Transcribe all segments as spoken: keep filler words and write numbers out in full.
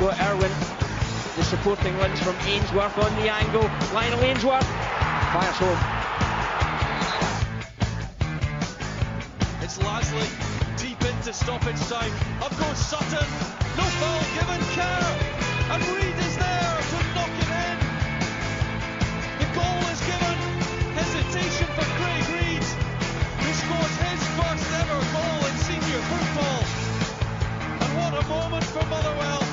go Irwin. The supporting runs from Ainsworth on the angle. Lionel Ainsworth fires home. It's Lasley deep into stoppage time. Up goes Sutton. No foul given. Kerr. And Reid is there to knock it in. The goal is given. Hesitation for Craig Reid, who scores his first ever goal in senior football. And what a moment for Motherwell.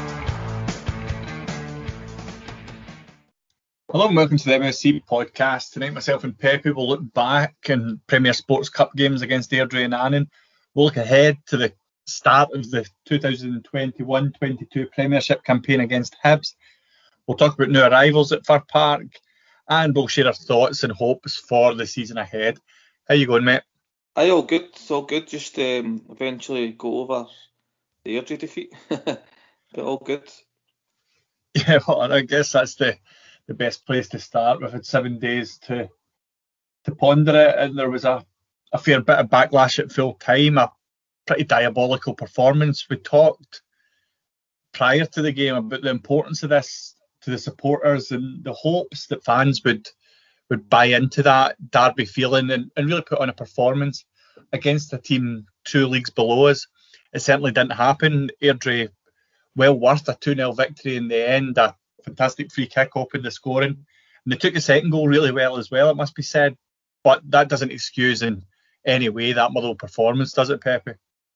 Hello and welcome to the M S C podcast. Tonight myself and Pepe will look back in Premier Sports Cup games against Airdrie and Annan. We'll look ahead to the start of the twenty twenty-one twenty-two Premiership campaign against Hibs. We'll talk about new arrivals at Fir Park and we'll share our thoughts and hopes for the season ahead. How you going, mate? Aye, all good, all good. Just um, eventually go over the Airdrie defeat, but all good. Yeah, well, I guess that's the the best place to start. We've had seven days to to ponder it, and there was a, a fair bit of backlash at full time, a pretty diabolical performance. We talked prior to the game about the importance of this to the supporters and the hopes that fans would would buy into that derby feeling and, and really put on a performance against a team two leagues below us. It certainly didn't happen. Airdrie, well worth a two nil victory in the end. A fantastic free kick opened the scoring. And they took the second goal really well as well, it must be said. But that doesn't excuse in any way that Motherwell performance, does it, Pepe?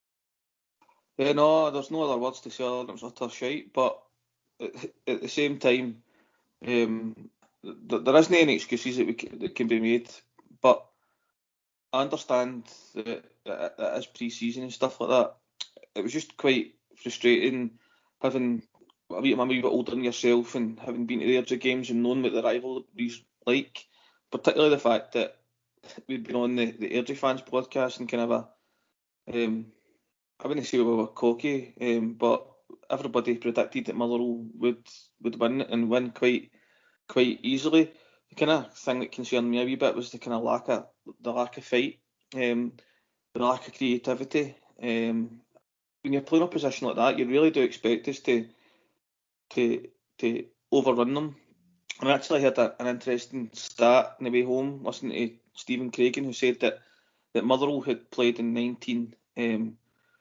Yeah, no, there's no other words to say other than it was utter shite. But at, at the same time, um, th- there isn't any excuses that, we c- that can be made. But I understand that it, it is pre-season and stuff like that. It was just quite frustrating having a wee, I'm a wee bit older than yourself and having been to the Airdrie games and knowing what the rivalry's like, particularly the fact that we'd been on the, the Airdrie fans podcast and kind of a, um, I wouldn't say we were cocky, um, but everybody predicted that Motherwell would would win and win quite quite easily. The kind of thing that concerned me a wee bit was the kind of lack of the lack of fight, um, the lack of creativity. Um, when you're playing a position like that, you really do expect us to to to overrun them. And I actually had a, an interesting stat on the way home, listening to Stephen Craigan, who said that, that Motherwell had played in nineteen um,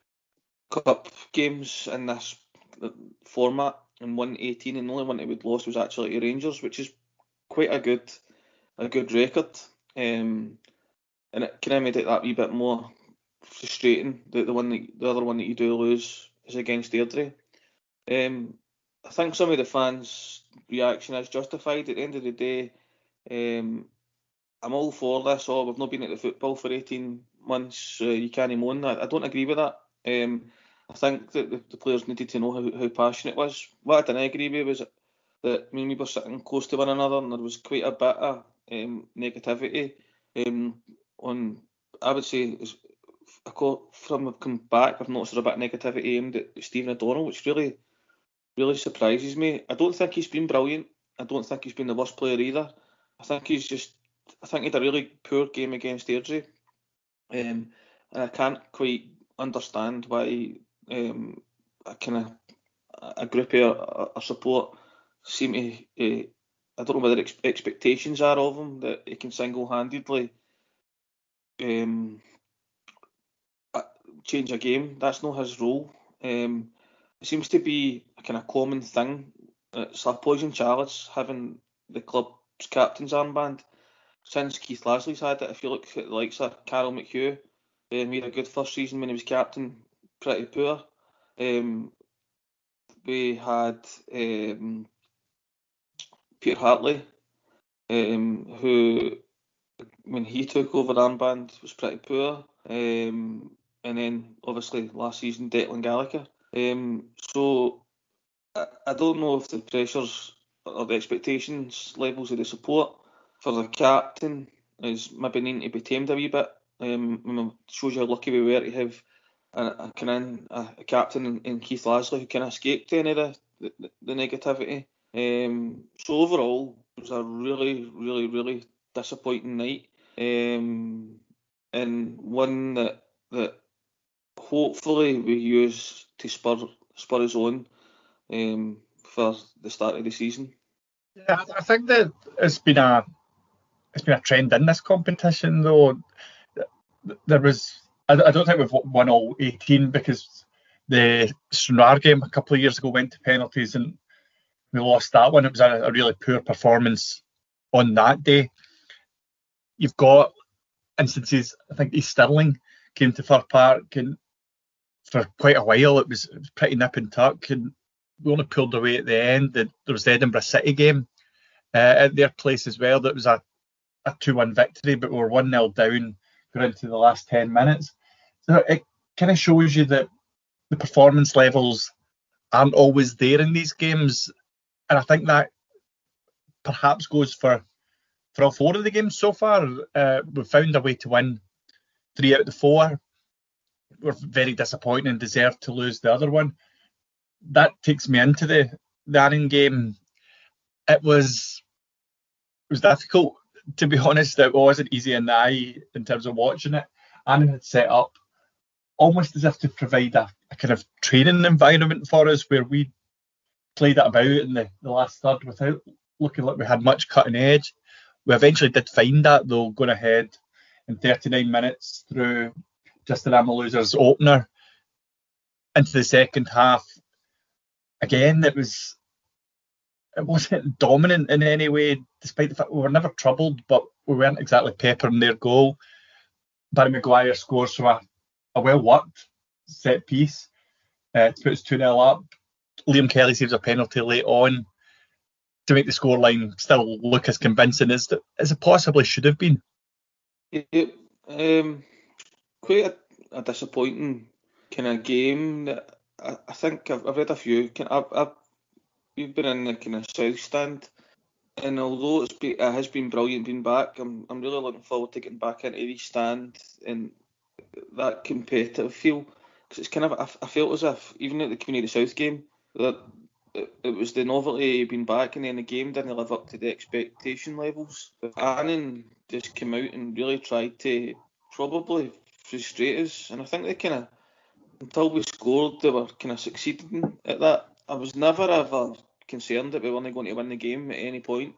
cup games in this format and won eighteen, and the only one that we'd lost was actually to Rangers, which is quite a good a good record. Um, and it kind of made it that wee bit more frustrating that the one that, the other one that you do lose is against Airdrie. Um, I think some of the fans' reaction is justified. At the end of the day, um, I'm all for this. Oh, we've not been at the football for eighteen months. Uh, you can't moan. I, I don't agree with that. Um, I think that the, the players needed to know how, how passionate it was. What I didn't agree with was that me and we were sitting close to one another and there was quite a bit of um, negativity. Um, on, I would say, as I call, from I've come back, I've noticed a bit of negativity aimed at Stephen O'Donnell, which really really surprises me. I don't think he's been brilliant. I don't think he's been the worst player either. I think he's just, I think he had a really poor game against Airdrie. Um, and I can't quite understand why um, a kind of a group of a support seem to, uh, I don't know whether ex- expectations are of him that he can single-handedly um, change a game. That's not his role. Um, It seems to be a kind of common thing. It's a poison chalice having the club's captain's armband. Since Keith Lasley's had it, if you look at the likes of Carol McHugh, um, he had a good first season when he was captain, pretty poor. Um, we had um, Peter Hartley, um, who, when he took over the armband, was pretty poor. Um, and then, obviously, last season, Declan Gallagher. Um, so I, I don't know if the pressures or the expectations levels of the support for the captain is maybe needing to be tamed a wee bit. Um, I mean, it shows you how lucky we were to have a, a, kind of, a, a captain in, in Keith Lasley who kind of escaped any of the, the, the negativity. Um, so overall, it was a really, really, really disappointing night, um, and one that that hopefully we use to spur spur us on um, for the start of the season. Yeah, I think that it's been a it's been a trend in this competition though. There was I, I don't think we've won all eighteen because the Stranraer game a couple of years ago went to penalties and we lost that one. It was a, a really poor performance on that day. You've got instances, I think East Stirling came to Fir Park and for quite a while it was, it was pretty nip and tuck and we only pulled away at the end. There was the Edinburgh City game uh, at their place as well. That was a, a two one victory, but we were one nil down going into the last ten minutes. So it kind of shows you that the performance levels aren't always there in these games. And I think that perhaps goes for, for all four of the games so far. Uh, we've found a way to win three out of the four. We're very disappointed and deserved to lose the other one. That takes me into the, the Annan game. It was it was difficult, to be honest. It wasn't easy in the eye in terms of watching it. Annan had set up almost as if to provide a, a kind of training environment for us where we played it about in the, the last third without looking like we had much cutting edge. We eventually did find that though, going ahead in thirty-nine minutes through Justin Amaluzer's opener into the second half. Again, it was it wasn't dominant in any way, despite the fact we were never troubled, but we weren't exactly peppering their goal. Barry Maguire scores from a, a well-worked set piece uh, to put us two nil up. Liam Kelly saves a penalty late on to make the scoreline still look as convincing as, as it possibly should have been. Yeah, um, quite a, a disappointing kind of game. That I, I think I've, I've read a few. Can, I've, I've, we've been in the kind of south stand, and although it's been, it has been brilliant being back, I'm I'm really looking forward to getting back into the stand and that competitive feel. Because it's kind of I, I felt as if even at the Community South game that it, it was the novelty of being back, and then the game didn't live up to the expectation levels. But Annan just came out and really tried to probably frustrate us, and I think they kind of, until we scored, they were kind of succeeding at that. I was never ever concerned that we weren't going to win the game at any point.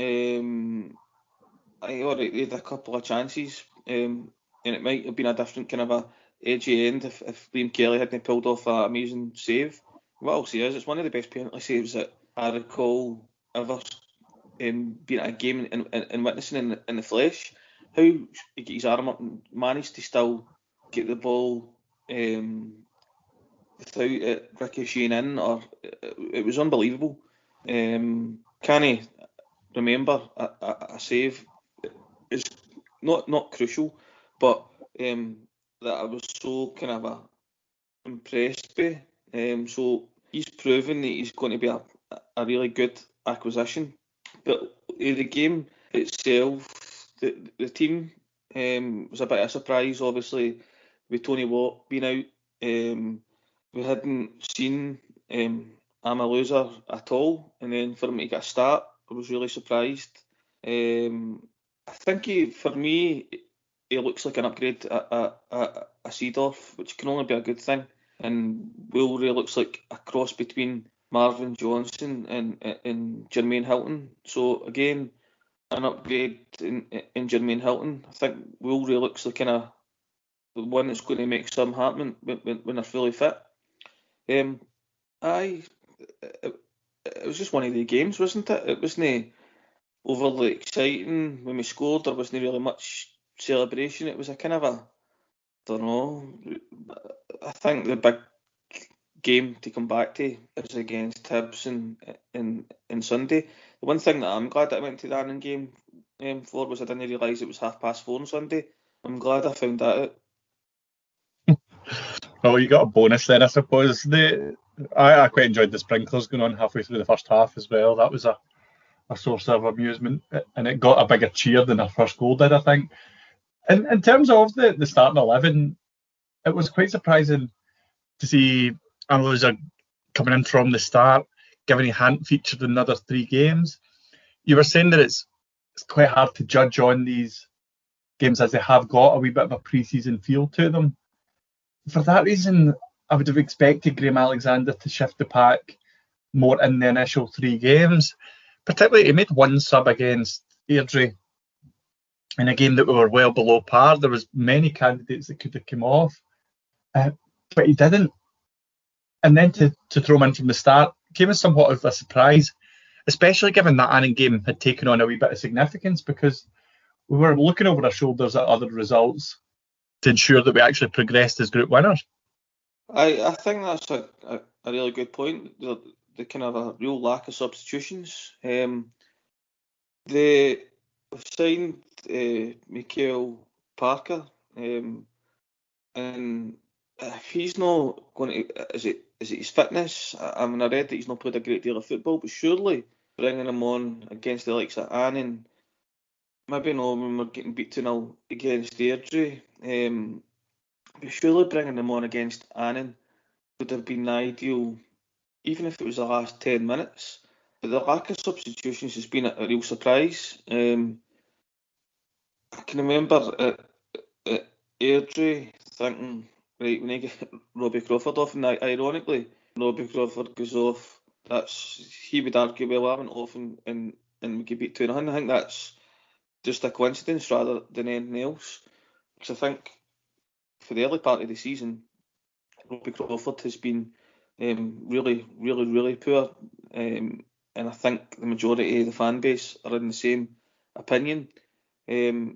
Um, I already they had a couple of chances, um, and it might have been a different kind of a edgy end if, if Liam Kelly hadn't pulled off an amazing save. What I'll say is it's one of the best penalty saves that I recall ever um, being at a game and, and, and witnessing in the, in the flesh. How he get his arm up and managed to still get the ball um, without it ricocheting in, or it, it was unbelievable. Um, can I remember a, a, a save is not not crucial, but um, that I was so kind of a, impressed by. Um, so he's proven that he's going to be a, a really good acquisition. But the game itself, the the team um, was a bit of a surprise, obviously, with Tony Watt being out. Um, we hadn't seen um, Amaluza at all, and then for him to get a start, I was really surprised. Um, I think he, for me, he looks like an upgrade at a, a, a Seedorf, which can only be a good thing. And Wilbury looks like a cross between Marvin Johnson and and Jermaine Hilton. So again, an upgrade in, in Jermaine Hilton. I think Wilbury looks like kind of the one that's going to make some happen when, when, when they're fully fit. Um, I it, it was just one of the games, wasn't it? It wasn't overly exciting when we scored. There wasn't really much celebration. It was a kind of a, I don't know. I think the big game to come back to is against Hibs in, in, in Sunday. The one thing that I'm glad that I went to the Annan game um, for was I didn't realise it was half past four on Sunday. I'm glad I found that out. Well, you got a bonus then, I suppose. The I, I quite enjoyed the sprinklers going on halfway through the first half as well. That was a, a source of amusement, and it got a bigger cheer than our first goal did, I think. In, in terms of the, the starting eleven, it was quite surprising to see Amaluza coming in from the start, given he hadn't featured in another three games. You were saying that it's it's quite hard to judge on these games as they have got a wee bit of a pre-season feel to them. For that reason, I would have expected Graham Alexander to shift the pack more in the initial three games. Particularly, he made one sub against Airdrie in a game that we were well below par. There was many candidates that could have come off, uh, but he didn't. And then to, to throw him in from the start came as somewhat of a surprise, especially given that Annan game had taken on a wee bit of significance, because we were looking over our shoulders at other results to ensure that we actually progressed as group winners. I, I think that's a, a, a really good point. The, the kind of a real lack of substitutions. Um, they signed uh, Mikael Parker, um, and if he's not going to, is it is it his fitness? I, I mean, I read that he's not played a great deal of football, but surely bringing him on against the likes of Annan, maybe not when we're getting beat two nil against Airdrie, um, but surely bringing him on against Annan would have been ideal, even if it was the last ten minutes. But the lack of substitutions has been a, a real surprise. Um, I can remember at, at Airdrie thinking, right, we need to get Robbie Crawford off, and ironically, Robbie Crawford goes off. That's, he would argue, well, I went off and, and, and we could beat two nil. I think that's just a coincidence rather than anything else. Because I think for the early part of the season, Robbie Crawford has been um, really, really, really poor. Um, and I think the majority of the fan base are in the same opinion. Um,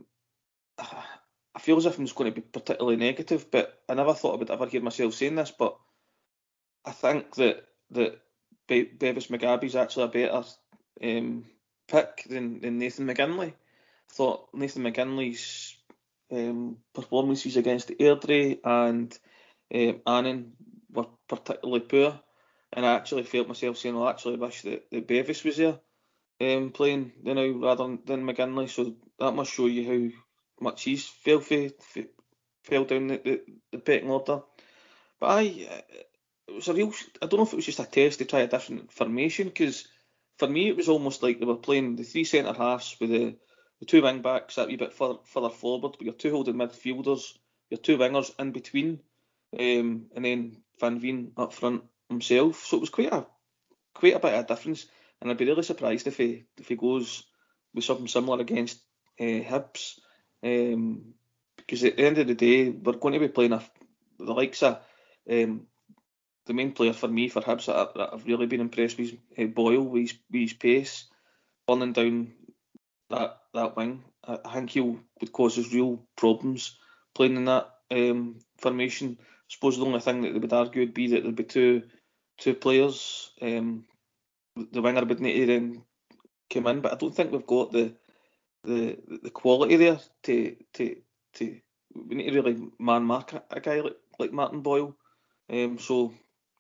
I feel as if I'm just going to be particularly negative, but I never thought I would ever hear myself saying this, but I think that, that Be- Bevis McGabby is actually a better um, pick than, than Nathan McGinley. I thought Nathan McGinley's um, performances against Airdrie and um, Annan were particularly poor, and I actually felt myself saying, well, I actually wish that, that Bevis was there um, playing you know, rather than McGinley, so that must show you how much he's fell, f- fell down the, the, the pecking order. But I, it was a real, I don't know if it was just a test to try a different formation, because for me it was almost like they were playing the three centre halves with the, the two wing backs that wee bit further, further forward, but your two holding midfielders, your two wingers in between, um, and then Van Veen up front himself. So it was quite a quite a bit of a difference, and I'd be really surprised if he if he goes with something similar against uh, Hibs, um, because at the end of the day we're going to be playing a, the likes of um, the main player for me for Hibs that, that I've really been impressed with, uh, Boyle, with his, with his pace, burning down that that wing. I, I think he would cause us real problems playing in that um, formation. I suppose the only thing that they would argue would be that there'd be two two players. Um, the winger would need to then come in, but I don't think we've got the the the quality there to to to. We need to really man mark a, a guy like, like Martin Boyle. Um, so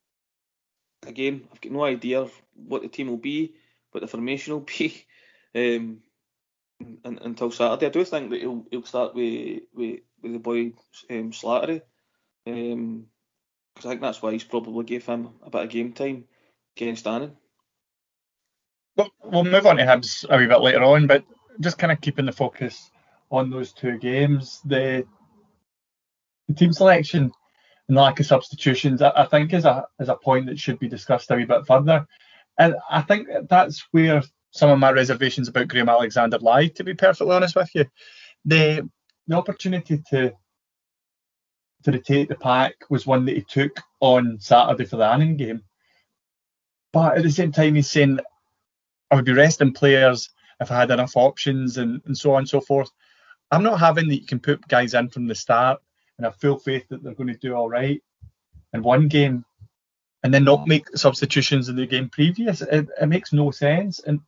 again, I've got no idea what the team will be, what the formation will be, um, and, until Saturday. I do think that he'll he'll start with with, with the boy um, Slattery, um, because I think that's why he's probably gave him a bit of game time against Annan. Well, we'll move on to Hibs a wee bit later on, but just kind of keeping the focus on those two games, the, the team selection and the lack of substitutions, I, I think is a is a point that should be discussed a wee bit further. And I think that's where some of my reservations about Graham Alexander lie, to be perfectly honest with you. The the opportunity to to rotate the pack was one that he took on Saturday for the Annan game. But at the same time, he's saying, I would be resting players if I had enough options and, and so on and so forth. I'm not having that you can put guys in from the start and have full faith that they're going to do all right in one game and then not make substitutions in the game previous. It, it makes no sense. And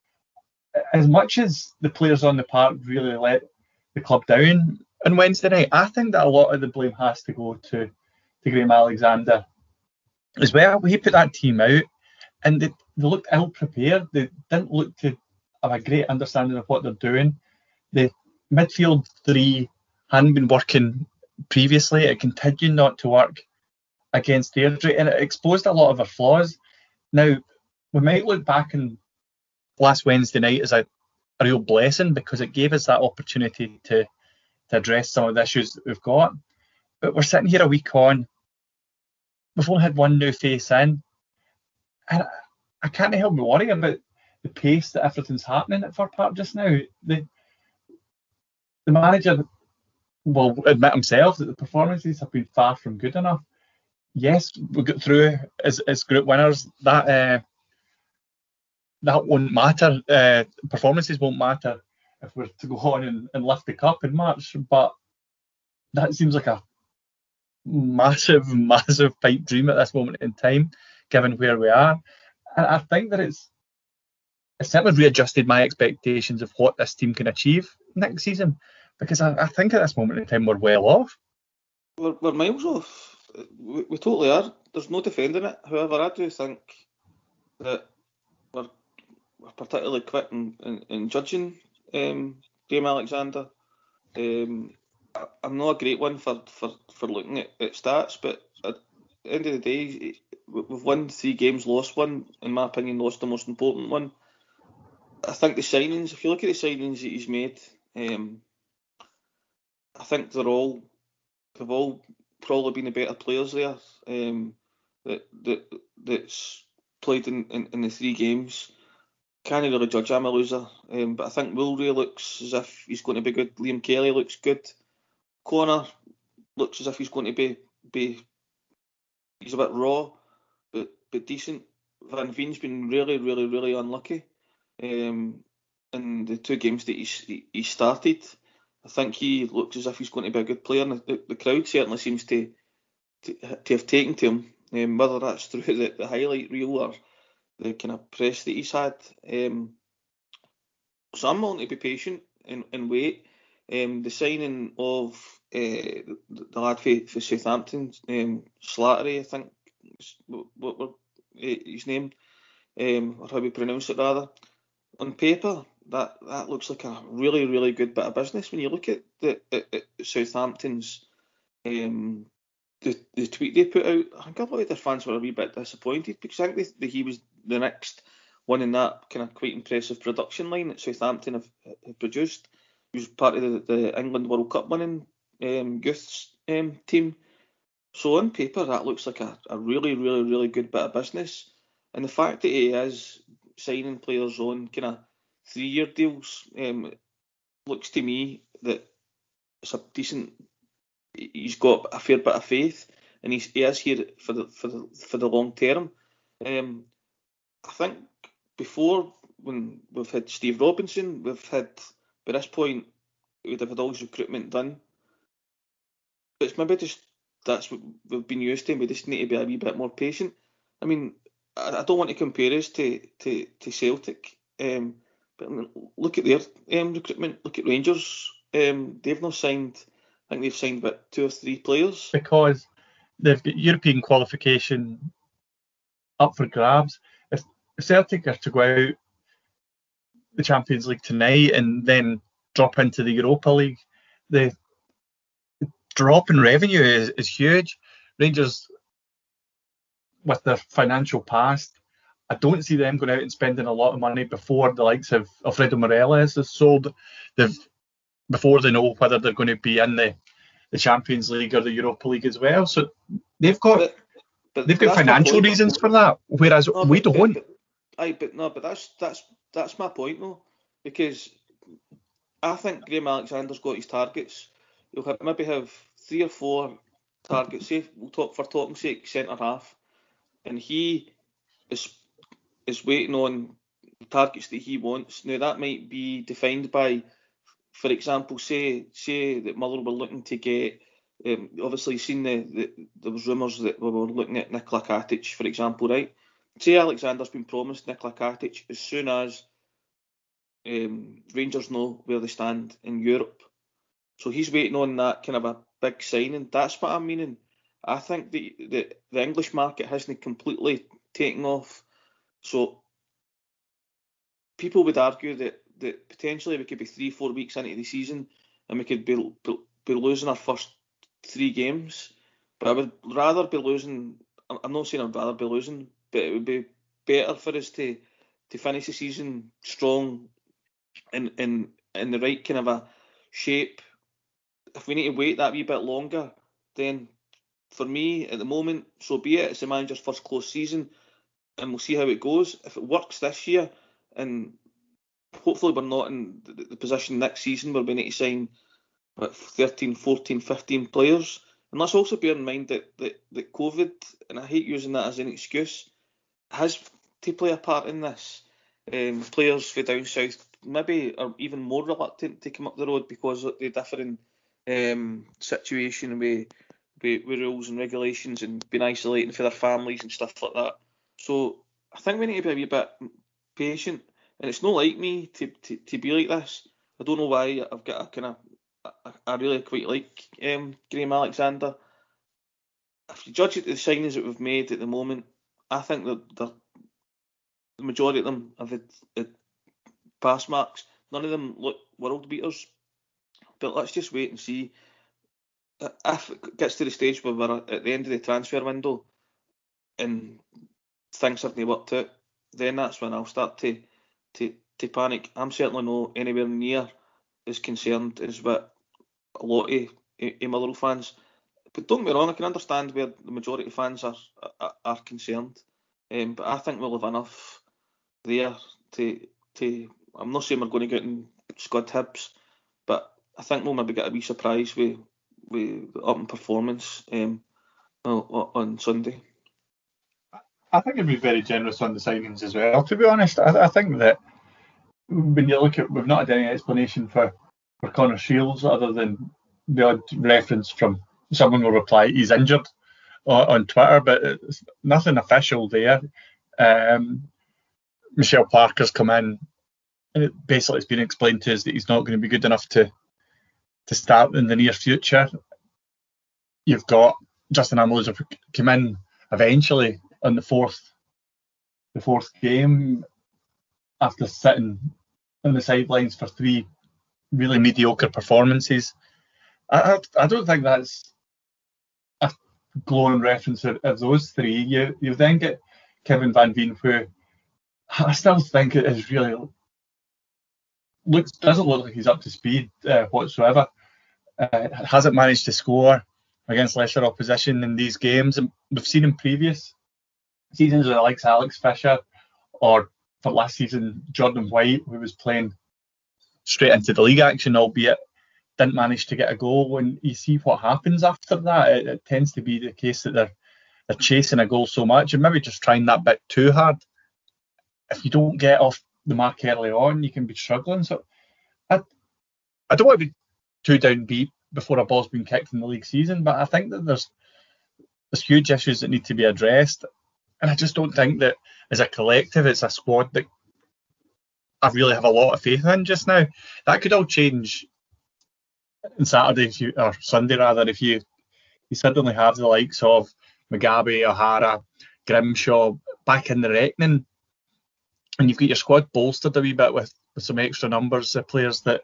as much as the players on the park really let the club down on Wednesday night, I think that a lot of the blame has to go to, to Graham Alexander as well. He put that team out and they, they looked ill prepared. They didn't look to have a great understanding of what they're doing. The midfield three hadn't been working previously. It continued not to work against Airdrie, and it exposed a lot of our flaws. Now, we might look back on last Wednesday night as a, a real blessing because it gave us that opportunity to, to address some of the issues that we've got. But we're sitting here a week on. We've only had one new face in. And I can't help but worry about the pace that everything's happening at Fir Park just now. The the manager will admit himself that the performances have been far from good enough. Yes, we got through as, as group winners. That uh, that won't matter. Uh, performances won't matter if we're to go on and, and lift the cup in March. But that seems like a massive, massive pipe dream at this moment in time, given where we are. And I think that it's it's certainly readjusted my expectations of what this team can achieve next season, because I, I think at this moment in time we're well off. We're, we're miles off. We, we totally are. There's no defending it. However, I do think that we're, we're particularly quick in, in, in judging um, Graham Alexander. Um, I, I'm not a great one for, for, for looking at, at stats, but at the end of the day, we've won three games, lost one. In my opinion, lost the most important one. I think the signings, if you look at the signings that he's made, um, I think they're all, they've all probably been the better players there. Um, that that that's played in, in, in the three games. Can't really judge. I'm a loser. Um, but I think Wilray looks as if he's going to be good. Liam Kelly looks good. Connor looks as if he's going to be be. He's a bit raw, but but decent. Van Veen's been really, really, really unlucky. Um, in the two games that he's he, he started, I think he looks as if he's going to be a good player. And the, the crowd certainly seems to, to to have taken to him, um, whether that's through the, the highlight reel or the kind of press that he's had. Um, so I'm willing to be patient and, and wait. Um, the signing of uh, the, the lad for, for Southampton, um, Slattery, I think, what, what, what his name, um, or how we pronounce it rather. On paper, that, that looks like a really, really good bit of business. When you look at the at, at Southampton's um, the, the tweet they put out, I think a lot of their fans were a wee bit disappointed, because I think they, that he was the next one in that kind of quite impressive production line that Southampton have, have produced. He was part of the, the England World Cup winning um, youths um, team. So on paper, that looks like a, a really, really, really good bit of business. And the fact that he is signing players on kind of three-year deals, um, looks to me that it's a decent. He's got a fair bit of faith, and he's, he is here for the for the for the long term. Um, I think before, when we've had Steve Robinson, we've had, by this point, we'd have had all his recruitment done. But it's maybe just that's what we've been used to, and we just need to be a wee bit more patient. I mean, I don't want to compare us to, to, to Celtic, um, but I mean, look at their um, recruitment. Look at Rangers. Um, they've not signed, I think they've signed about two or three players. Because they've got European qualification up for grabs. If Celtic are to go out the Champions League tonight and then drop into the Europa League, the drop in revenue is, is huge. Rangers, with their financial past, I don't see them going out and spending a lot of money before the likes of Alfredo Morelos is sold. They've before they know whether they're going to be in the, the Champions League or the Europa League as well. So they've got but, but they've got financial reasons for that, whereas no, we but, don't. But, but, aye, but no, but that's that's that's my point though, because I think Graham Alexander's got his targets. He'll have, maybe have three or four targets. Say we'll talk for talking sake, centre half. And he is is waiting on the targets that he wants. Now that might be defined by, for example, say say that Muller were looking to get. Um, obviously, you've seen the, the there was rumours that we were looking at Nikola Katic, for example, right? Say Alexander's been promised Nikola Katic as soon as um, Rangers know where they stand in Europe. So he's waiting on that kind of a big signing. That's what I'm meaning. I think the, the, the English market hasn't completely taken off. So people would argue that, that potentially we could be three, four weeks into the season and we could be, be, be losing our first three games. But I would rather be losing, I'm not saying I'd rather be losing, but it would be better for us to, to finish the season strong in, in, in the right kind of a shape. If we need to wait that wee bit longer, then for me, at the moment, so be it. It's the manager's first close season. and we'll see how it goes. If it works this year, and hopefully we're not in the, the position next season where we need to sign what, thirteen, fourteen, fifteen players. And let's also bear in mind that, that, that COVID, and I hate using that as an excuse, has to play a part in this. Um, players for down south maybe are even more reluctant to come up the road because of the different um, situation with, with, with rules and regulations and being isolating for their families and stuff like that. So I think we need to be a wee bit patient. And it's not like me to, to, to be like this. I don't know why. I've got a kind of, I, I really quite like um, Graham Alexander. If you judge it the signings that we've made at the moment, I think that the majority of them have had, had pass marks. None of them look world beaters. But let's just wait and see. If it gets to the stage where we're at the end of the transfer window and things haven't worked out, then that's when I'll start to to, to panic. I'm certainly not anywhere near as concerned as what a lot of, of Motherwell fans. But don't get me wrong, I can understand where the majority of fans are are, are concerned. Um, but I think we'll have enough there to to. I'm not saying we're going to get in squad Hibs, but I think we'll maybe get a wee surprise with with the up in performance um, on Sunday. I think it'd be very generous on the signings as well. To be honest, I, I think that when you look at, we've not had any explanation for, for Connor Shields other than the odd reference from someone will reply he's injured on, on Twitter, but it's nothing official there. Um, Michelle Parker's come in, and it basically it's been explained to us that he's not going to be good enough to to start in the near future. You've got Justin Ambrose come in eventually on the fourth the fourth game after sitting on the sidelines for three really mediocre performances. I, I, I don't think that's a glowing reference of, of those three. You you then get Kevin Van Veen, who I still think it is really looks doesn't look like he's up to speed uh, whatsoever. Uh, hasn't managed to score against lesser opposition in these games, and we've seen in previous seasons with like Alex Fisher, or for last season Jordan White, who was playing straight into the league action, albeit didn't manage to get a goal. When you see what happens after that, it, it tends to be the case that they're they're chasing a goal so much and maybe just trying that bit too hard. If you don't get off the mark early on, you can be struggling. So I, I don't want to be too downbeat before a ball's been kicked in the league season, but I think that there's there's huge issues that need to be addressed, and I just don't think that as a collective, it's a squad that I really have a lot of faith in just now. That could all change on Saturday if you, or Sunday rather, if you you suddenly have the likes of Mugabe, O'Hara, Grimshaw back in the reckoning, and you've got your squad bolstered a wee bit with, with some extra numbers of players that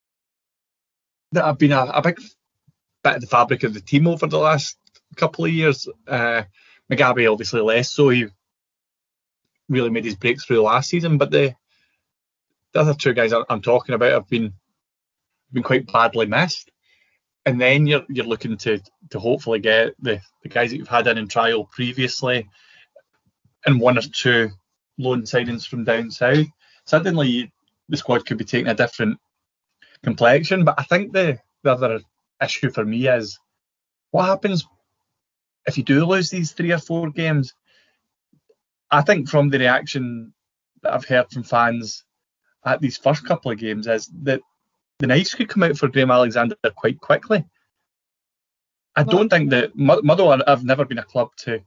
that have been a, a big bit of the fabric of the team over the last couple of years. Uh, Mugabe obviously less so. He really made his breakthrough last season, but the the other two guys I'm talking about have been been quite badly missed. And then you're you're looking to to hopefully get the, the guys that you've had in in trial previously, and one or two loan signings from down south. Suddenly you, the squad could be taking a different complexion. But I think the, the other issue for me is what happens if you do lose these three or four games. I think from the reaction that I've heard from fans at these first couple of games is that the knives could come out for Graham Alexander quite quickly. I don't think that Motherwell have never been a club to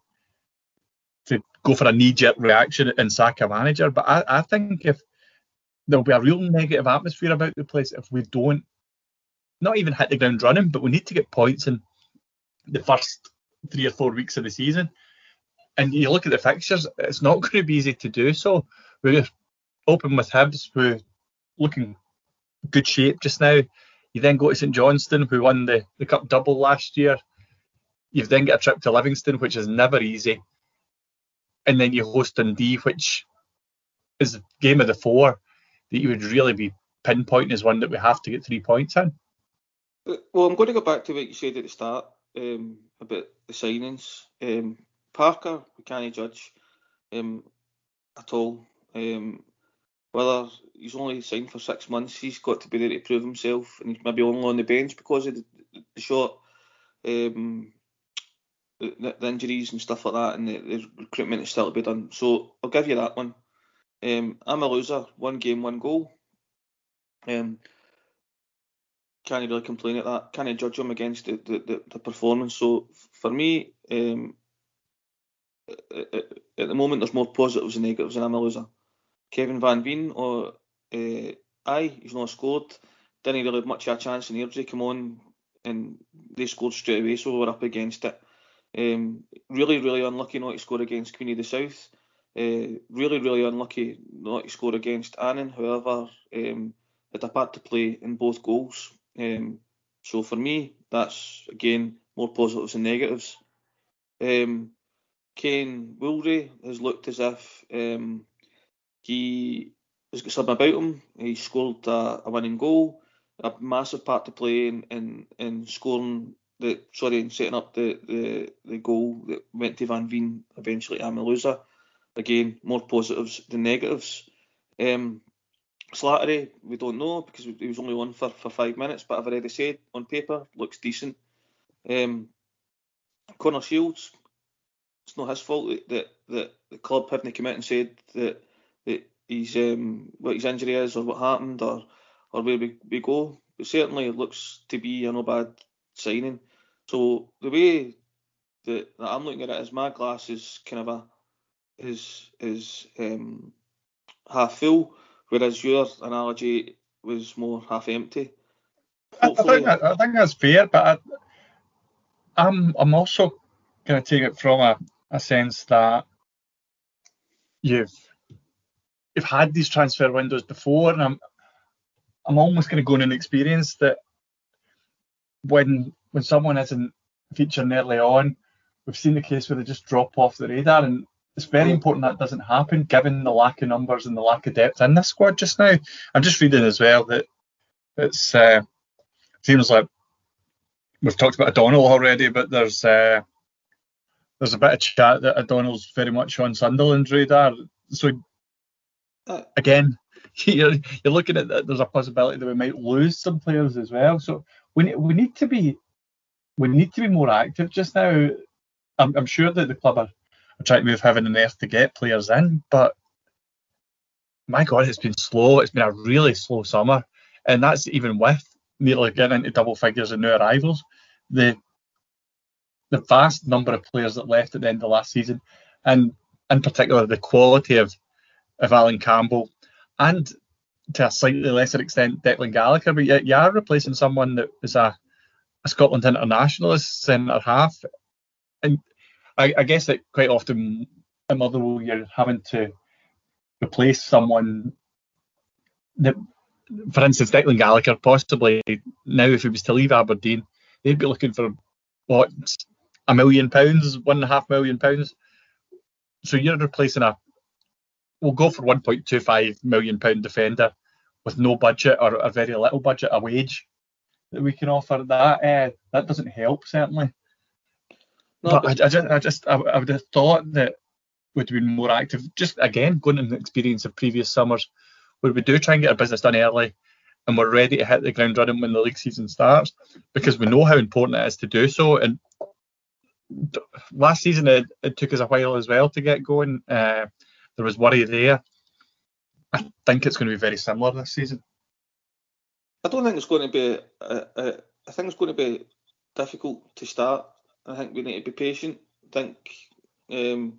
to go for a knee-jerk reaction and sack a manager, but I, I think if there'll be a real negative atmosphere about the place if we don't not even hit the ground running, but we need to get points in the first three or four weeks of the season. And you look at the fixtures, it's not going to be easy to do so. We're open with Hibs, who are looking good shape just now. You then go to St Johnstone, who won the, the Cup double last year. You've then got a trip to Livingston, which is never easy. And then you host Dundee, which is the game of the four that you would really be pinpointing as one that we have to get three points in. Well, I'm going to go back to what you said at the start um, about the signings. Um, Parker, we can't judge. um, at all. Um, whether he's only signed for six months, he's got to be there to prove himself, and he's maybe only on the bench because of the, the short um, the, the injuries and stuff like that, and the, the recruitment is still to be done. So I'll give you that one. Um, I'm a loser. One game, one goal. Um, can't really complain at that. Can't judge him against the, the, the, the performance. So for me, um, at, at the moment, there's more positives than negatives, and I'm a loser. Kevin Van Veen, or uh, aye, he's not scored. Didn't really have much of a chance, and Airdrie come on and they scored straight away, so we were up against it. Um, really, really unlucky not to score against Queen of the South. Uh, really, really unlucky not to score against Annan. However, um, had a part to play in both goals. Um, so for me, that's again more positives than negatives. Um, Kane Woolray has looked as if um, he has got something about him. He scored a, a winning goal, a massive part to play in in, in scoring the sorry in setting up the, the, the goal that went to Van Veen eventually. I'm a loser. Again, more positives than negatives. Um, Slattery, we don't know because he was only on for, for five minutes, but I've already said on paper looks decent. Um, Connor Shields, it's not his fault that, that, that the club haven't come out and said that that he's um, what his injury is or what happened or or where we, we go. But certainly it looks to be a no bad signing. So the way that, that I'm looking at it is my glass is kind of a is is um, half full, whereas your analogy was more half empty. Hopefully, I, think that, I think that's fair, but I, I'm I'm also going to take it from a, a sense that you've you've had these transfer windows before, and I'm I'm almost going to go on an experience that when when someone isn't featuring early on, we've seen the case where they just drop off the radar, and it's very important that doesn't happen given the lack of numbers and the lack of depth in this squad just now. I'm just reading as well that it's uh, seems like we've talked about O'Donnell already, but there's uh, there's a bit of chat that O'Donnell's very much on Sunderland's radar. So again, you're you're looking at that. There's a possibility that we might lose some players as well. So we need, we need to be we need to be more active just now. I'm, I'm sure that the club are, are trying to move heaven and earth to get players in, but my God, it's been slow. It's been a really slow summer, and that's even with nearly getting into double figures in new arrivals. The the vast number of players that left at the end of last season, and in particular the quality of of Alan Campbell, and to a slightly lesser extent Declan Gallagher, but yet you are replacing someone that is a, a Scotland internationalist centre half, and I, I guess that quite often in Motherwell you're having to replace someone that, for instance, Declan Gallagher, possibly now if he was to leave Aberdeen, they'd be looking for what, a million pounds, one and a half million pounds. So you're replacing a, we'll go for one point two five million pound defender with no budget or a very little budget, a wage that we can offer. That uh, that doesn't help certainly. No, but, but I, I just, I just, I, I would have thought that would have been more active. Just again, going on the experience of previous summers, where we do try and get our business done early, and we're ready to hit the ground running when the league season starts, because we know how important it is to do so. And last season it, it took us a while as well to get going. Uh, there was worry there. I think it's going to be very similar this season. I don't think it's going to be. Uh, uh, I think it's going to be difficult to start. I think we need to be patient. I think um,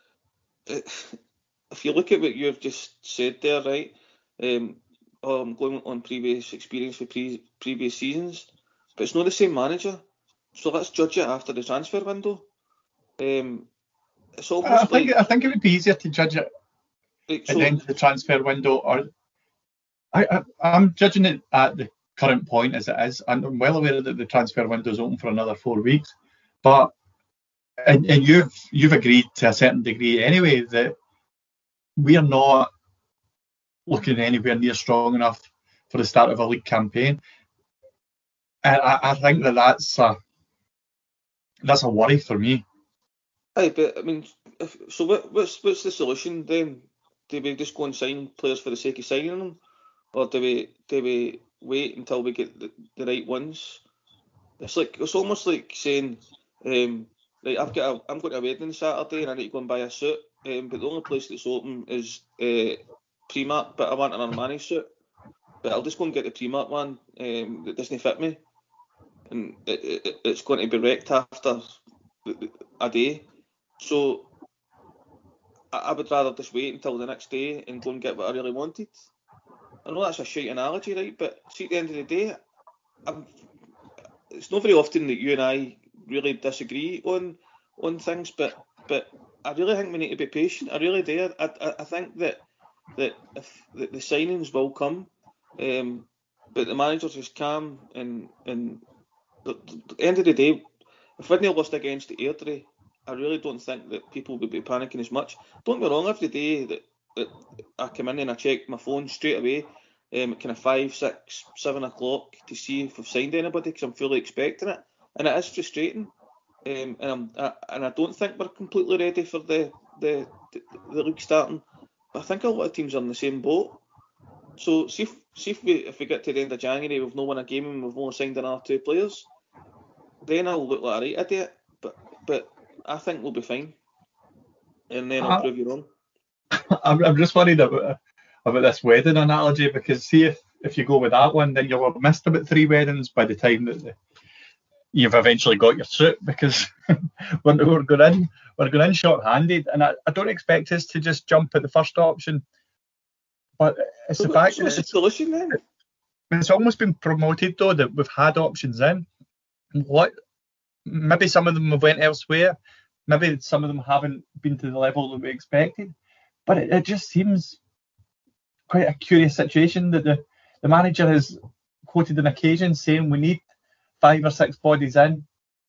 if you look at what you've just said there, right? Um, oh, I'm going on previous experience with pre- previous seasons, but it's not the same manager. So let's judge it after the transfer window. Um, it's almost I think like, I think it would be easier to judge it like, at so, the end of the transfer window, or I, I I'm judging it at the current point as it is, and I'm well aware that the transfer window is open for another four weeks. But and, and you've you've agreed to a certain degree anyway that we are not looking anywhere near strong enough for the start of a league campaign, and I, I think that that's a that's a worry for me. Aye, but I mean, if, so what, what's what's the solution then? Do we just go and sign players for the sake of signing them, or do we do we wait until we get the, the right ones? It's like it's almost like saying, um, right, I've got a, I'm going to a wedding Saturday and I need to go and buy a suit, um, but the only place that's open is uh, Primark, but I want an Armani suit, but I'll just go and get the Primark one um, that doesn't fit me, and it, it, it's going to be wrecked after a day. So I would rather just wait until the next day and go and get what I really wanted. I know that's a shite analogy, right? But see, at the end of the day, I'm, it's not very often that you and I really disagree on on things, but but I really think we need to be patient. I really do. I I, I think that that if the, the signings will come, um, but the manager's just calm and and at the end of the day, if we hadn't lost against the Airdrie, I really don't think that people would be panicking as much. Don't get me wrong, every day that, that I come in and I check my phone straight away, um, at kind of five, six, seven o'clock to see if I've signed anybody because I'm fully expecting it, and it is frustrating. Um, and I'm I, and I don't think we're completely ready for the the, the the league starting. But I think a lot of teams are in the same boat. So see if see if we if we get to the end of January we've not won a game and we've only signed another two players, then I'll look like a right idiot. But but I think we'll be fine, and then I'll Uh, prove you wrong. I'm, I'm just worried about about this wedding analogy, because see if, if you go with that one, then you'll have missed about three weddings by the time that the, you've eventually got your suit, because we're, we're going in we're going in short-handed, and I, I don't expect us to just jump at the first option, but it's So the what- fact so that what's the it's, solution then? it's almost been promoted though that we've had options in. What maybe some of them have went elsewhere, maybe some of them haven't been to the level that we expected, but it, it just seems quite a curious situation that the, the manager has quoted an occasion saying we need five or six bodies in,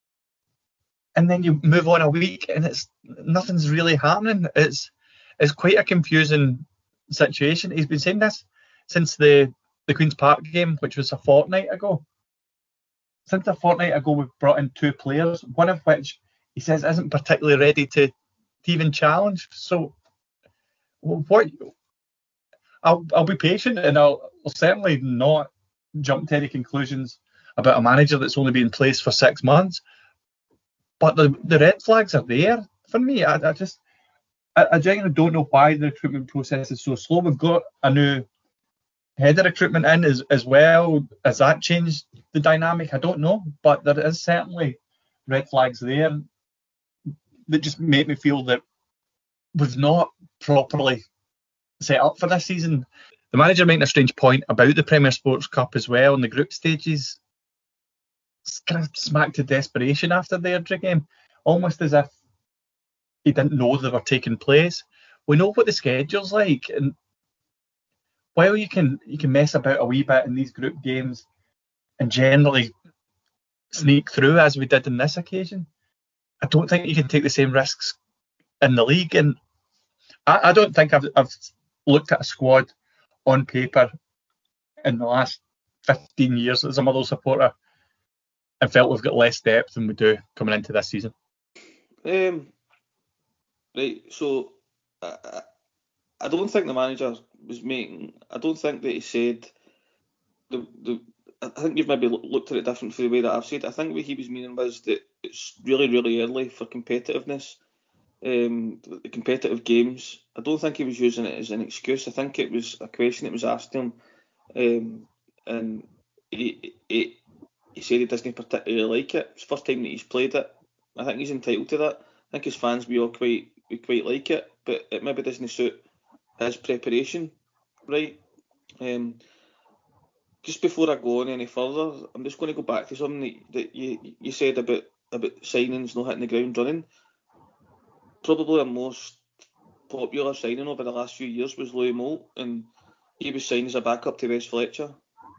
and then you move on a week and it's nothing's really happening. It's it's quite a confusing situation. He's been saying this since the, the Queen's Park game, which was a fortnight ago. Since a fortnight ago, we've brought in two players, one of which he says isn't particularly ready to, to even challenge. So, what? I'll I'll be patient, and I'll, I'll certainly not jump to any conclusions about a manager that's only been in place for six months. But the the red flags are there for me. I, I just I, I genuinely don't know why the recruitment process is so slow. We've got a new head of recruitment in as, as well. Has that changed the dynamic? I don't know, but there is certainly red flags there that just make me feel that we've not properly set up for this season. The manager making a strange point about the Premier Sports Cup as well in the group stages. It's kind of smacked to desperation after the Airdrie game, almost as if he didn't know they were taking place. We know what the schedule's like, and while you can you can mess about a wee bit in these group games and generally sneak through as we did in this occasion, I don't think you can take the same risks in the league. And I, I don't think I've, I've looked at a squad on paper in the last fifteen years as a Motherwell supporter and felt we've got less depth than we do coming into this season. Um, right, so I, I don't think the manager was making. I don't think that he said the the. I think you've maybe looked at it different for the way that I've said it. I think what he was meaning was that it's really, really early for competitiveness, um, the competitive games. I don't think he was using it as an excuse. I think it was a question that was asked to him, um, and he, he he said he doesn't particularly like it. It's the first time that he's played it. I think he's entitled to that. I think as fans we all quite we quite like it, but it maybe doesn't suit his preparation, right? Um, just before I go on any further, I'm just going to go back to something that, that you you said about about signings not hitting the ground running. Probably our most popular signing over the last few years was Louis Moult, and he was signed as a backup to Wes Fletcher.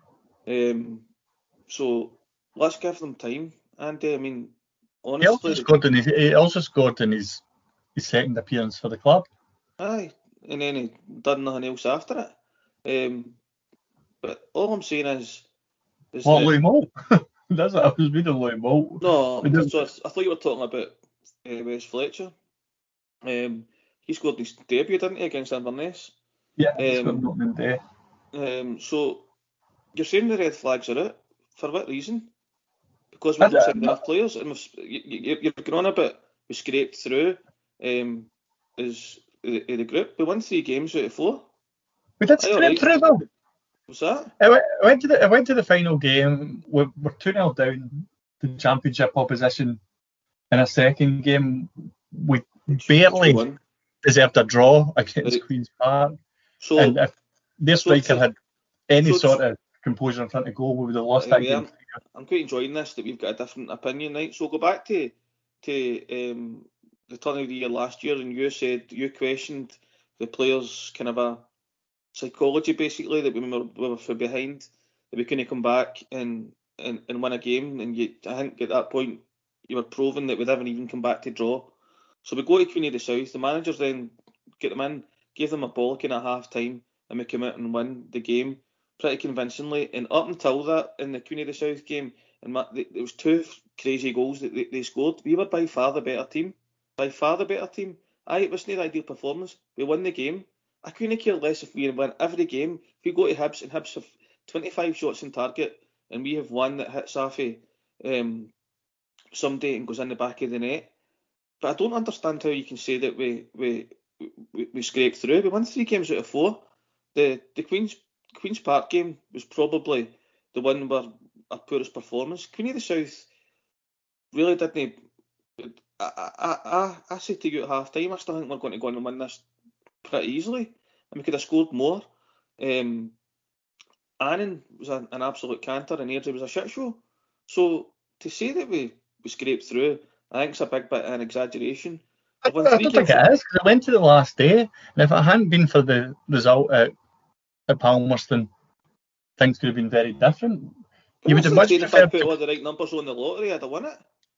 Um, so let's give them time, Andy. I mean, honestly, He also scored in his, he also scored in his, his second appearance for the club. Aye, and then he done nothing else after it. Um, but all I'm saying is, is What, that, Louis Moult? That's what I was reading, Louis Moult. no, We didn't- so I, I thought you were talking about uh, Wes Fletcher. Um, he scored his debut, didn't he, against Inverness? Yeah, it's Um, got an opening day. Um, so you're saying the red flags are out. For what reason? Because I we've not don't- signed enough players, and we've, you, you- you're going on about we scraped through um, as the, the group. We won three games out of four. We did Aye, scrape alright. through though. What's that? I went, I went to the I went to the final game. We were two nil down the championship opposition. In a second game, we barely two one. deserved a draw against Right. Queen's Park. So, And if their so striker to- had any so sort to- of composure in front of goal, we would have lost Right, that yeah. game. I'm quite enjoying this, that we've got a different opinion, right? So go back to to um, the turn of the year last year, and you said you questioned the players' kind of a psychology, basically, that we were, we were from behind, that we couldn't come back and, and, and win a game. And you, I think at that point you were proving that we'd never even come back to draw. So we go to Queen of the South. The managers then get them in, gave them a bollocking at half time, and we come out and win the game pretty convincingly. And up until that, in the Queen of the South game, and there was two crazy goals that they, they scored. We were by far the better team. By far the better team. Aye, it wasn't the ideal performance. We won the game. I couldn't care less if we win every game. If we go to Hibs and Hibs have twenty-five shots on target and we have one that hits off of um, somebody and goes in the back of the net. But I don't understand how you can say that we we we, we scraped through. We won three games out of four. The the Queen's Queen's Park game was probably the one where our poorest performance. Queen of the South really didn't. I I I, I said to you at half time, I still think we're going to go on and win this pretty easily, and we could have scored more. Um, Annan was an, an absolute canter, and Airdrie was a shit show. So to say that we, we scraped through, I think it's a big bit of an exaggeration. I, I don't think it is, because I went to the last day, and if it hadn't been for the result at, at Palmerston, things could have been very different. But you would have much preferred. If I put all the right numbers on the lottery, I'd have won it.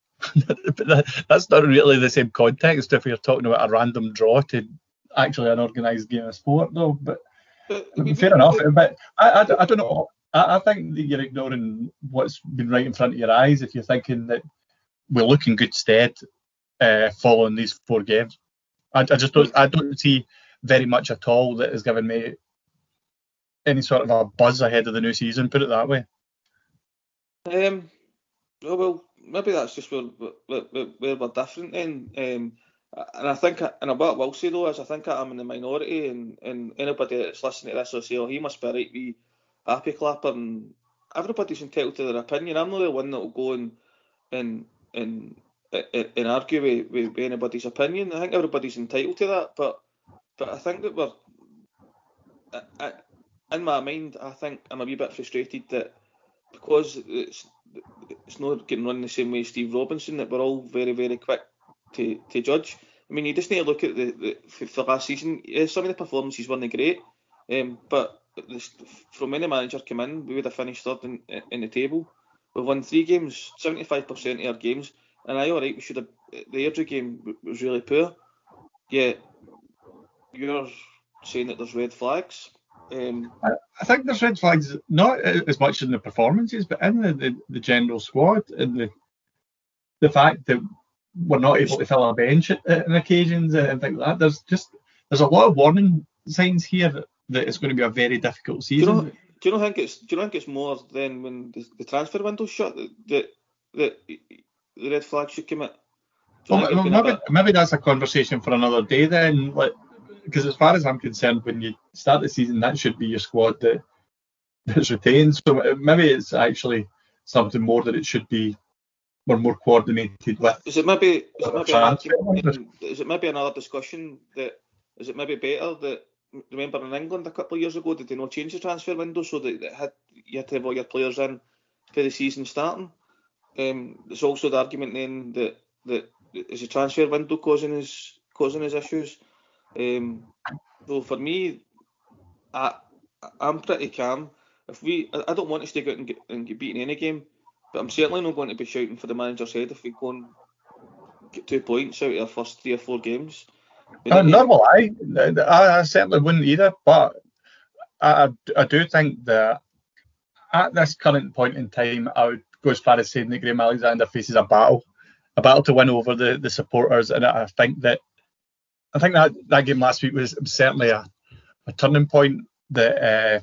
But that, that's not really the same context if you're talking about a random draw to actually an organised game of sport, though. But, but fair we, enough. We, but I, I, I don't know. I, I think that you're ignoring what's been right in front of your eyes if you're thinking that we look in good stead uh, following these four games. I, I just don't. I don't see very much at all that has given me any sort of a buzz ahead of the new season. Put it that way. Um. Oh, well, maybe that's just where, where, where we're different then. Um, and I think, and what I will say though is I think I'm in the minority, and, and anybody that's listening to this will say, oh, he must be a right wee happy clapper, and everybody's entitled to their opinion. I'm not the one that will go and and and, and argue with, with anybody's opinion. I think everybody's entitled to that, but but I think that we're, I, I, in my mind, I think I'm a wee bit frustrated that because it's it's not getting run the same way as Steve Robinson, that we're all very, very quick to, to judge. I mean, you just need to look at the, the for, for last season. Yeah, some of the performances weren't great, um, but this, from when the manager came in, we would have finished third in, in the table. We've won three games, seventy-five percent of our games, and I all right. We should have. The Airdrie game was really poor. Yeah, you're saying that there's red flags. Um, I, I think there's red flags, not as much in the performances, but in the, the, the general squad, and the the fact that we're not able to fill our bench at, at occasions and things like that. There's just there's a lot of warning signs here that, that it's going to be a very difficult season. Do you know, do you not think it's do you not think it's more than when the, the transfer window's shut that that, that the red flags should come out? Well, maybe, bit... maybe that's a conversation for another day then. Like, because as far as I'm concerned, when you start the season, that should be your squad that that's retained. So maybe it's actually something more that it should be. We're more coordinated with. Is it maybe? Is it maybe, another, is it maybe another discussion that? Is it maybe better that? Remember in England a couple of years ago, did they not change the transfer window so that it had, you had to have all your players in for the season starting? Um, there's also the argument then that that is the transfer window causing us causing us issues. Um, so for me, I I'm pretty calm. If we, I, I don't want to stick out and get and get beaten in any game, but I'm certainly not going to be shouting for the manager's head if we go and get two points out of our first three or four games. Uh, nor will I. I. I certainly wouldn't either, but I, I do think that at this current point in time, I would go as far as saying that Graham Alexander faces a battle, a battle to win over the, the supporters, and I think that I think that, that game last week was, was certainly a, a turning point that uh,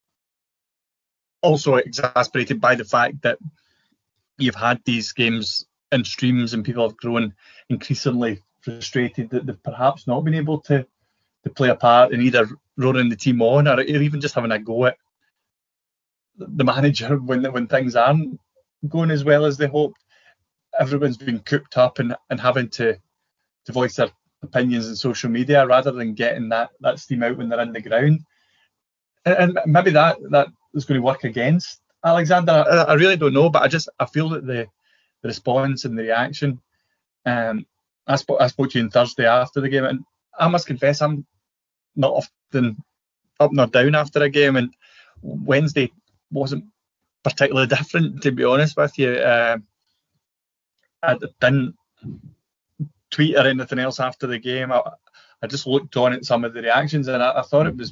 also exasperated by the fact that you've had these games in streams and people have grown increasingly frustrated that they've perhaps not been able to, to play a part in either rolling the team on or even just having a go at the manager when when things aren't going as well as they hoped. Everyone's been cooped up and, and having to, to voice their opinions on social media rather than getting that, that steam out when they're in the ground. And, and maybe that, that is going to work against Alexander. I, I really don't know, but I just I feel that the, the response and the reaction. Um, I, sp- I spoke to you on Thursday after the game, and I must confess I'm not often up nor down after a game, and Wednesday wasn't particularly different, to be honest with you. Uh, I didn't tweet or anything else after the game. I, I just looked on at some of the reactions, and I, I thought it was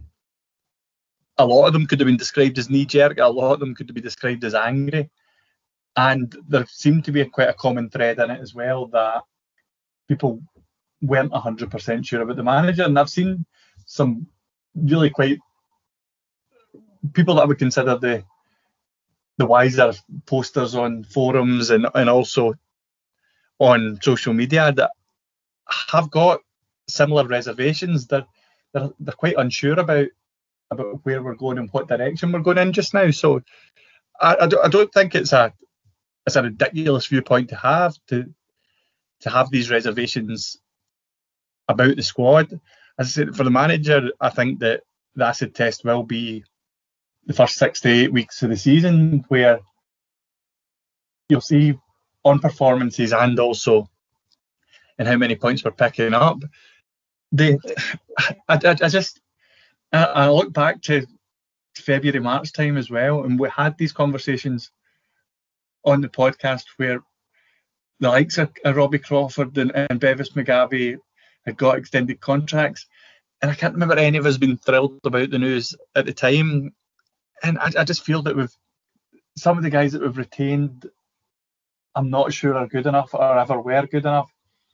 a lot of them could have been described as knee-jerk, a lot of them could have been described as angry, and there seemed to be a, quite a common thread in it as well, that people weren't one hundred percent sure about the manager. And I've seen some really quite people that I would consider the the wiser posters on forums and, and also on social media that have got similar reservations. They're, they're, they're quite unsure about about where we're going and what direction we're going in just now. So I, I, don't, I don't think it's a it's a ridiculous viewpoint to have to to have these reservations about the squad. As I said, for the manager, I think that the acid test will be the first six to eight weeks of the season, where you'll see on performances and also in how many points we're picking up. They, I, I, I just, I, I look back to February, March time as well, and we had these conversations on the podcast where the likes of, of Robbie Crawford and, and Bevis McGavie had got extended contracts, and I can't remember any of us being thrilled about the news at the time. And I, I just feel that with some of the guys that we've retained, I'm not sure are good enough or ever were good enough.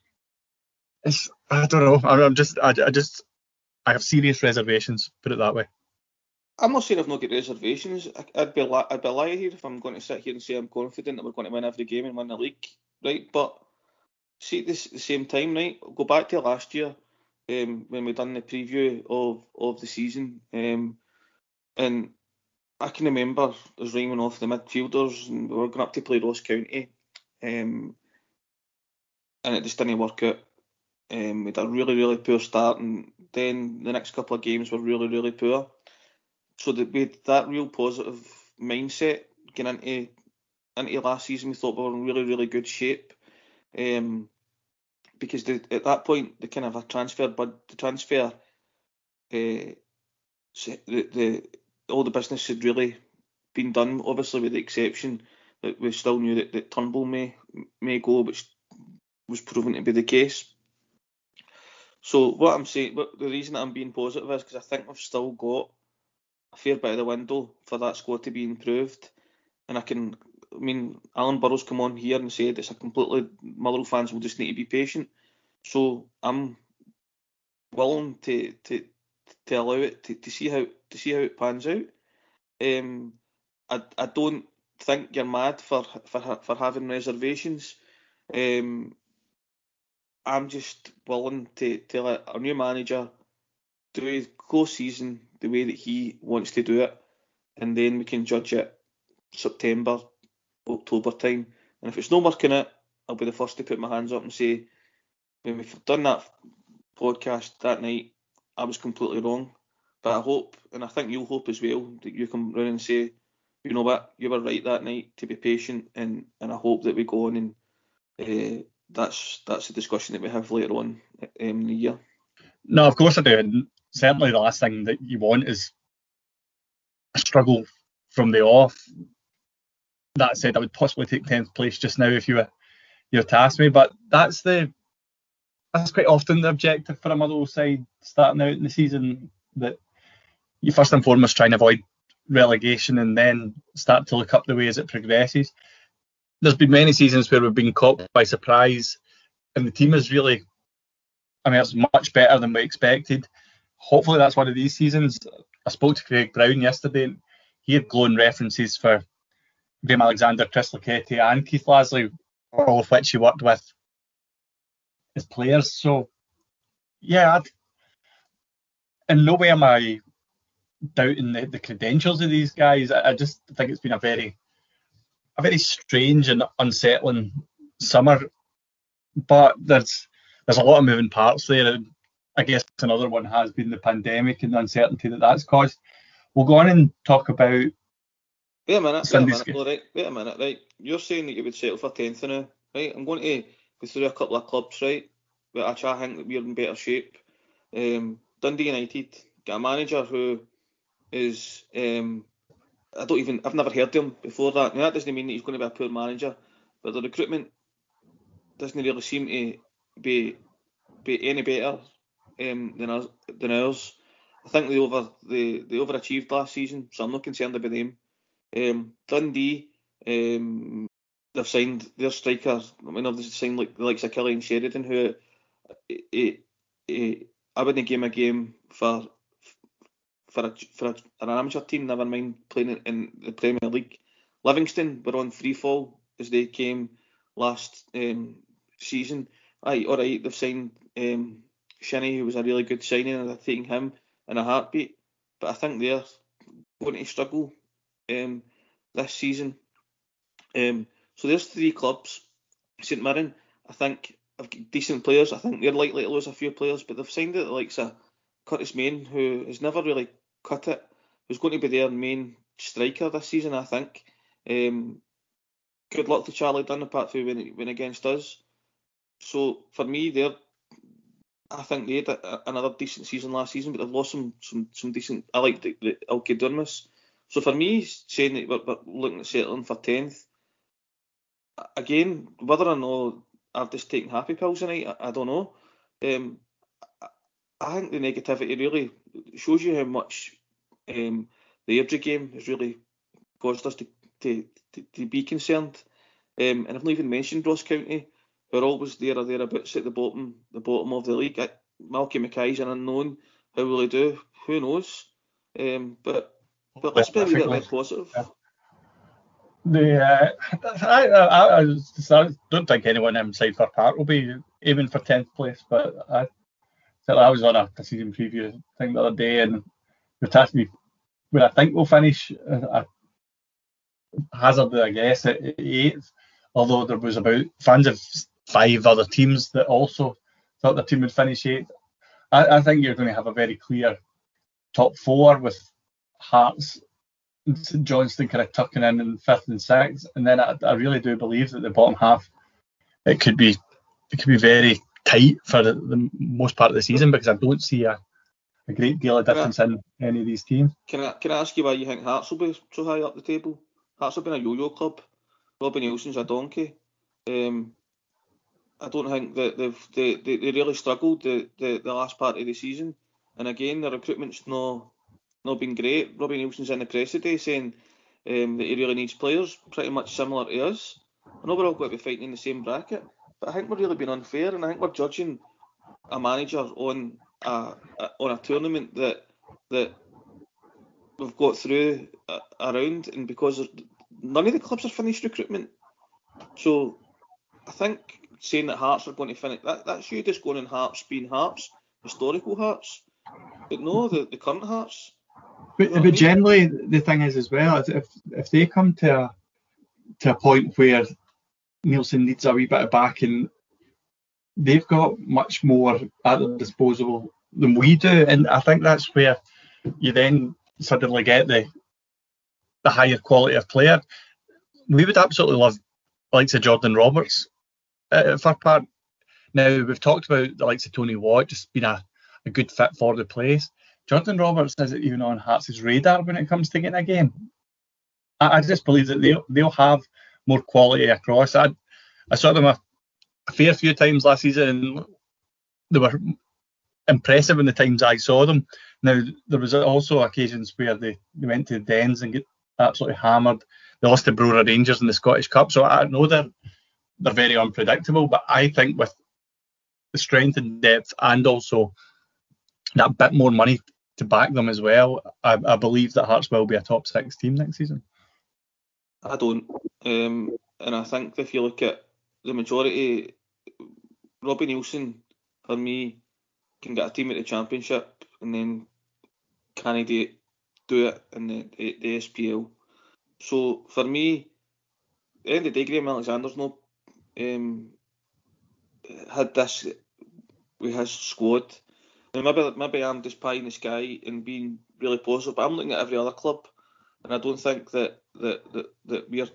It's, I don't know. I'm just, I, I just, I have serious reservations. Put it that way. I'm not saying I've not got reservations. I, I'd be a li- I'd be a liar here if I'm going to sit here and say I'm confident that we're going to win every game and win the league, right? But see, at this the same time, right? Go back to last year um, when we done the preview of of the season, um, and I can remember us rhyming off the midfielders, and we were going up to play Ross County, um, and it just didn't work out. Um, we had a really, really poor start, and then the next couple of games were really, really poor. So that we had that real positive mindset going into into last season. We thought we were in really, really good shape, um, because the, at that point the kind of a transfer, but the transfer, uh, the the all the business had really been done. Obviously, with the exception that we still knew that, that Turnbull may may go, which was proven to be the case. So what I'm saying, what the reason that I'm being positive is because I think we've still got a fair bit of the window for that squad to be improved. And I can, I mean, Alan Burrows come on here and said it's a completely, Motherwell fans will just need to be patient. So I'm willing to to to allow it to, to see how to see how it pans out. Um, I I don't think you're mad for for for having reservations. Um, I'm just willing to, to let our new manager do his close season the way that he wants to do it, and then we can judge it September, October time. And if it's not working out, I'll be the first to put my hands up and say, when we've done that podcast that night, I was completely wrong. But I hope, and I think you'll hope as well, that you come round and say, you know what, you were right that night, to be patient, and, and I hope that we go on and uh, that's that's the discussion that we have later on um, in the year. No, of course I do. And certainly the last thing that you want is a struggle from the off. That said, I would possibly take tenth place just now if you were you were to ask me. But that's the that's quite often the objective for a Motherwell side starting out in the season, that you first and foremost try and avoid relegation and then start to look up the way as it progresses. There's been many seasons where we've been caught by surprise and the team has really I mean, it's much better than we expected. Hopefully that's one of these seasons. I spoke to Craig Brown yesterday, and he had glowing references for Graham Alexander, Chris Lucketti and Keith Lasley, all of which he worked with as players. So, yeah, I'd, in no way am I doubting the, the credentials of these guys. I, I just think it's been a very, a very strange and unsettling summer. But there's there's a lot of moving parts there. And I guess another one has been the pandemic and the uncertainty that that's caused. We'll go on and talk about. Wait a minute, Sunday's wait a minute, all right, wait a minute, right. You're saying that you would settle for tenth now, right? I'm going to go through a couple of clubs, right? But actually, I think that we're in better shape. Um, Dundee United got a manager who is, um, I don't even, I've never heard of him before that. Now, that doesn't mean that he's going to be a poor manager, but the recruitment doesn't really seem to be be any better um, than us, than ours. I think they over they, they overachieved last season, so I'm not concerned about them. Um, Dundee, um, they've signed their striker. I mean, they've signed like the likes of Killian Sheridan, who it, it, it, I wouldn't give him a game for for a, for a, an amateur team. Never mind playing in, in the Premier League. Livingston were on free fall as they came last um, season. Aye, all right, they've signed um, Shinnie, who was a really good signing, and they're taking him in a heartbeat. But I think they're going to struggle um, this season. Um, so there's three clubs. St Mirren, I think, have got decent players. I think they're likely to lose a few players, but they've signed it the likes of Curtis Main, who has never really cut it, who's going to be their main striker this season, I think. Um, good luck to Charlie Dunn, apart from when he went against us. So for me, they're, I think they had a, another decent season last season, but they've lost some some, some decent. I like the, the Ilkay Durmus. So for me, saying that we're, we're looking at settling for tenth, again, whether or not I've just taken happy pills tonight, I, I don't know. Um, I, I think the negativity really shows you how much um, the Airdrie game has really caused us to to, to, to be concerned. Um, and I've not even mentioned Ross County. We're always there or thereabouts at the bottom, the bottom of the league. I, Malky Mackay's an unknown. How will he do? Who knows? Um, but but let's be a little bit positive. Yeah. The uh, I, I, I, I don't think anyone inside for Park will be aiming for tenth place. But I, so I was on a, a season preview thing the other day, and they asked me where I think we'll finish. I hazarded a guess at eighth, although there was about fans of five other teams that also thought their team would finish eighth. I, I think you're going to have a very clear top four with Hearts and St Johnstone kind of tucking in in fifth and sixth, and then I, I really do believe that the bottom half it could be it could be very tight for the, the most part of the season, because I don't see a, a great deal of difference I, in any of these teams. Can I can I ask you why you think Hearts will be so high up the table? Hearts have been a yo-yo club. Robbie Nielsen's a donkey. Um, I don't think that they've they, they, they really struggled the, the, the last part of the season, and again the recruitment's not not been great. Robbie Nielsen's in the press today saying um, that he really needs players pretty much similar to us. I know we're all going to be fighting in the same bracket, but I think we're really being unfair, and I think we're judging a manager on a, a on a tournament that that we've got through uh, around, and because none of the clubs are finished recruitment. So I think saying that Hearts are going to finish, that, that's you just going on Hearts being Hearts, historical Hearts, but no, the, the current Hearts. But, but I mean? Generally, the thing is as well, is if if they come to a, to a point where Nielsen needs a wee bit of backing, they've got much more at their disposal than we do, and I think that's where you then suddenly get the the higher quality of player. We would absolutely love the likes of Jordan Roberts at Fir Park. Now, we've talked about the likes of Tony Watt just being a, a good fit for the place. Jordan Roberts isn't even on Hearts' radar when it comes to getting a game. I, I just believe that they'll, they'll have more quality across. I, I saw them a, a fair few times last season, and they were impressive in the times I saw them. Now, there was also occasions where they, they went to the Dens and get absolutely hammered. They lost to Brora Rangers in the Scottish Cup, so I know they're they're very unpredictable, but I think with the strength and depth, and also that bit more money to back them as well, I, I believe that Hearts will be a top six team next season. I don't. Um, and I think if you look at the majority, Robbie Neilson, for me, can get a team at the Championship, and then can he do, do it in the, the, the S P L? So for me, at the end of the day, Graham Alexander's not um, had this with his squad. Now maybe maybe I'm just pie in the sky and being really positive, but I'm looking at every other club, and I don't think that that that, that we're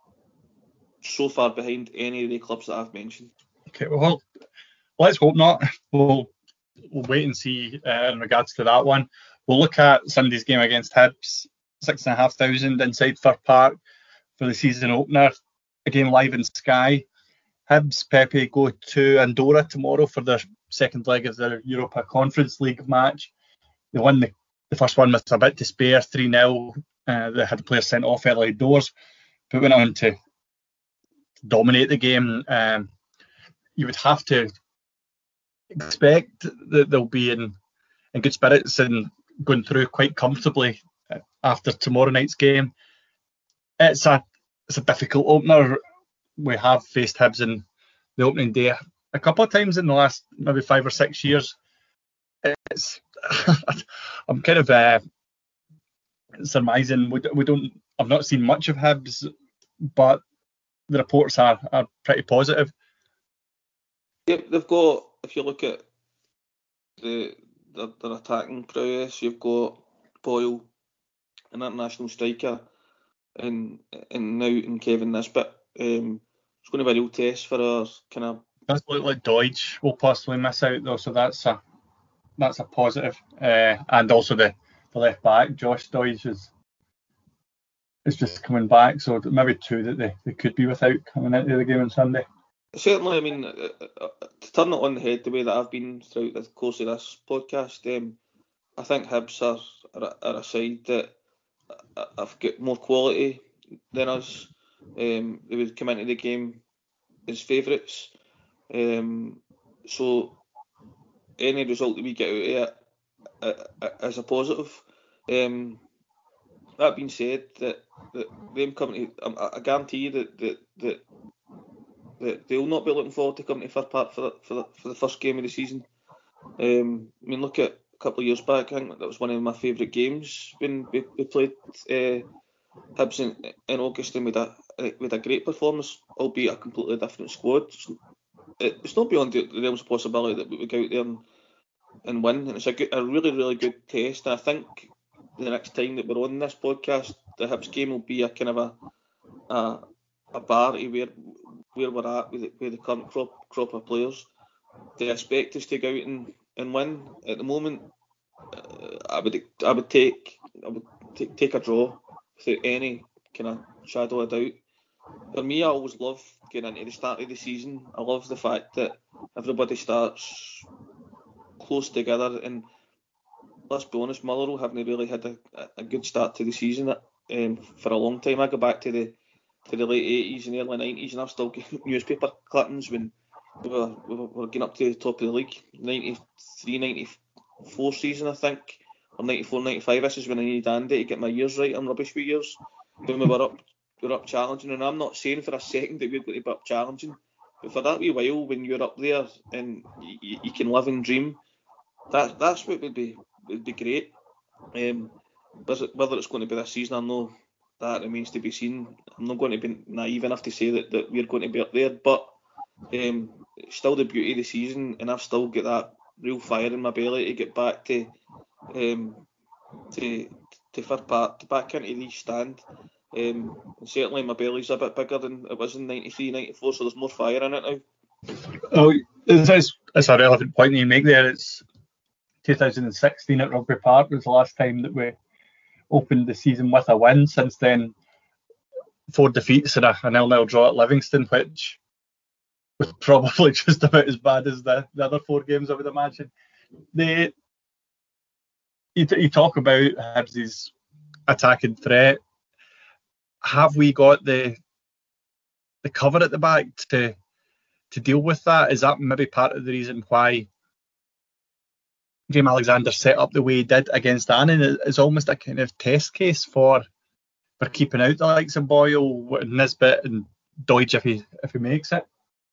so far behind any of the clubs that I've mentioned. Okay, well, let's hope not. We'll we'll wait and see uh, in regards to that one. We'll look at Sunday's game against Hibs, six and a half thousand inside Fir Park for the season opener. A game live in Sky. Hibs, Pepe go to Andorra tomorrow for their second leg of their Europa Conference League match. They won the, the first one with a bit to spare, three nil. Uh, they had the players sent off early doors, but went on to dominate the game. Um, you would have to expect that they'll be in, in good spirits and going through quite comfortably after tomorrow night's game. It's a it's a difficult opener. We have faced Hibs in the opening day a couple of times in the last maybe five or six years. It's I'm kind of uh, surmising we, we don't. I've not seen much of Hibs, but the reports are, are pretty positive. Yep, they've got. If you look at the their, their attacking prowess, you've got Boyle, an international striker, and and now in Kevin Nisbet. Um, it's going to be a real test for our kind of. Does look like Deutsch will possibly miss out though, so that's a that's a positive. Uh, and also the, the left back, Josh Deutsch is is just coming back, so maybe two that they, they could be without coming into the game on Sunday. Certainly, I mean, uh, uh, to turn it on the head the way that I've been throughout the course of this podcast, um, I think Hibs are, are, are a side that have got more quality than us. Um, they would come into the game as favourites. Um, so any result that we get out of it uh, is a positive. Um, that being said, that, that them coming to, I, I guarantee you that that, that that they'll not be looking forward to coming to Fir Park for the, for the, for the first game of the season. Um, I mean, look at a couple of years back, I think that was one of my favourite games when we, we played uh, Hibs in, in August, and with a with a great performance, albeit a completely different squad. It's, it's not beyond the realms of possibility that we would go out there and, and win, and it's a, good, a really, really good test. And I think the next time that we're on this podcast, the Hibs game will be a kind of a a, a bar to where where we're at with the, with the current crop crop of players. They expect us to go out and, and win. At the moment, uh, I would I would take I would t- take a draw without any kind of shadow of doubt. For me, I always love getting into the start of the season. I love the fact that everybody starts close together, and let's be honest, Motherwell haven't really had a, a good start to the season um, for a long time. I go back to the to the late eighties and early nineties, and I've still got newspaper clippings when we were, we were, we were getting up to the top of the league. ninety-three ninety-four season, I think, or ninety-four ninety-five. This is when I needed Andy to get my years right. I'm rubbish with years. When we were up, we were up challenging, and I'm not saying for a second that we're going to be up challenging, but for that wee while when you're up there and you, you can live and dream, that that's what would be would be great. Um, whether it's going to be this season, I know that remains to be seen. I'm not going to be naive enough to say that, that we're going to be up there, but um, it's still the beauty of the season, and I've still got that real fire in my belly to get back to um, to to Fir Park, to back into the stand. Um, and certainly my belly's a bit bigger than it was in ninety-three ninety-four, so there's more fire in it now. Oh, it's, it's a relevant point that you make there. It's two thousand sixteen at Rugby Park was the last time that we opened the season with a win. Since then, four defeats and a, a nil-nil draw at Livingston, which was probably just about as bad as the, the other four games, I would imagine. They, you, you talk about Hibs' attacking threat. Have we got the the cover at the back to to deal with that? Is that maybe part of the reason why Graham Alexander set up the way he did against Annan? It's almost a kind of test case for for keeping out the likes of Boyle, Nisbet and Doidge if he if he makes it.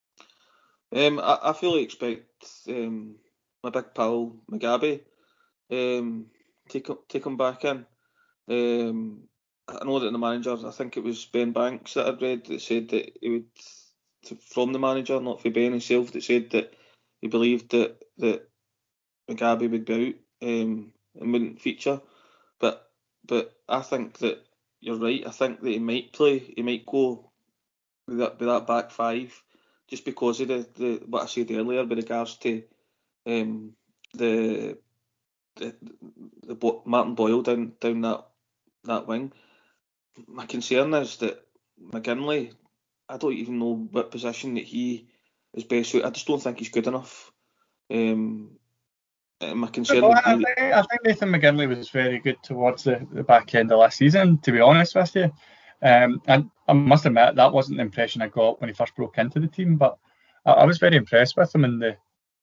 Um, I, I fully expect um, my big pal Mugabe um, take take him back in. Um, I know that the manager, I think it was Ben Banks that I'd read that said that he would, to, from the manager, not for Ben himself, that said that he believed that that Mugabe would be out um, and wouldn't feature. But but I think that you're right. I think that he might play. He might go with that with that back five, just because of the, the what I said earlier with regards to um, the the, the Bo- Martin Boyle down down that that wing. My concern is that McGinley, I don't even know what position that he is best suited. I just don't think he's good enough. Um, and my concern Well, would I, be think, I think Nathan McGinley was very good towards the, the back end of last season, to be honest with you. Um, and I must admit, that wasn't the impression I got when he first broke into the team, but I, I was very impressed with him in the,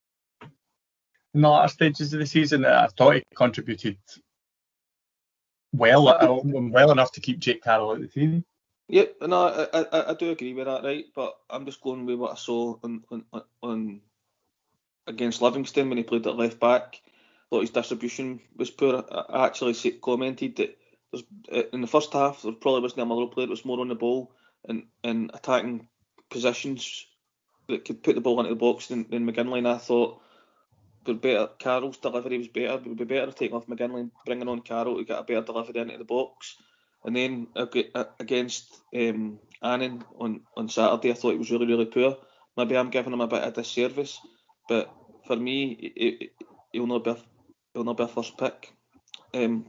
in the latter stages of the season. I thought he contributed well, uh, well enough to keep Jake Carroll out of the team. Yep, no, I, I I do agree with that, right? But I'm just going with what I saw on on, on against Livingston when he played at left back. Thought his distribution was poor. I actually commented that there's, in the first half there probably wasn't a Motherwell player that was more on the ball and, and attacking positions that could put the ball into the box than, than McGinley. And I thought but better. Carroll's delivery was better. It would be better taking off McGinley and bringing on Carroll to get a better delivery into the box. And then against um, Annan on, on Saturday, I thought he was really, really poor. Maybe I'm giving him a bit of disservice, but for me, it, it, he'll not be a, he'll not be a first pick. Um,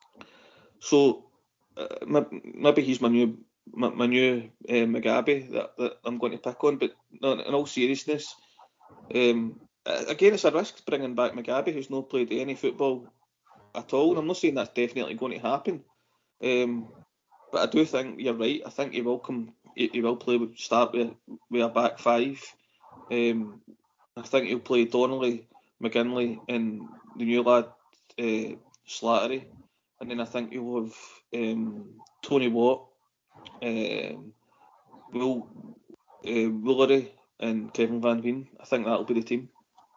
so uh, maybe he's my new my, my new uh, Mugabe that, that I'm going to pick on. But no, in all seriousness, um, again, it's a risk bringing back Mugabe, who's not played any football at all. And I'm not saying that's definitely going to happen. Um, but I do think you're right. I think he will come. He, he will play with start with, with a back five. Um, I think he'll play Donnelly, McGinley, and the new lad uh, Slattery, and then I think he'll have um, Tony Watt, um, Will uh, Woolery, and Kevin Van Veen. I think that'll be the team.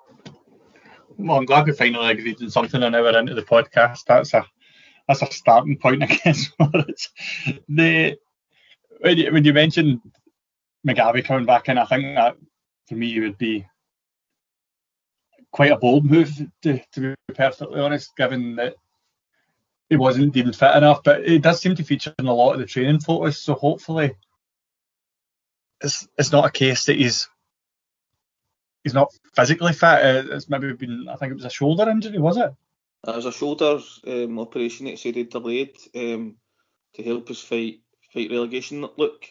Well, I'm glad we finally agreed on something an hour into the podcast. That's a that's a starting point, I guess. For it. The when you, when you mentioned Mugabe coming back in, I think that for me would be quite a bold move, to, to be perfectly honest, given that he wasn't deemed fit enough. But it does seem to feature in a lot of the training photos, so hopefully it's it's not a case that he's he's not physically fit. It's maybe been, I think it was a shoulder injury, was it? It was a shoulder um, operation that said he delayed um, to help us fight fight relegation. Look,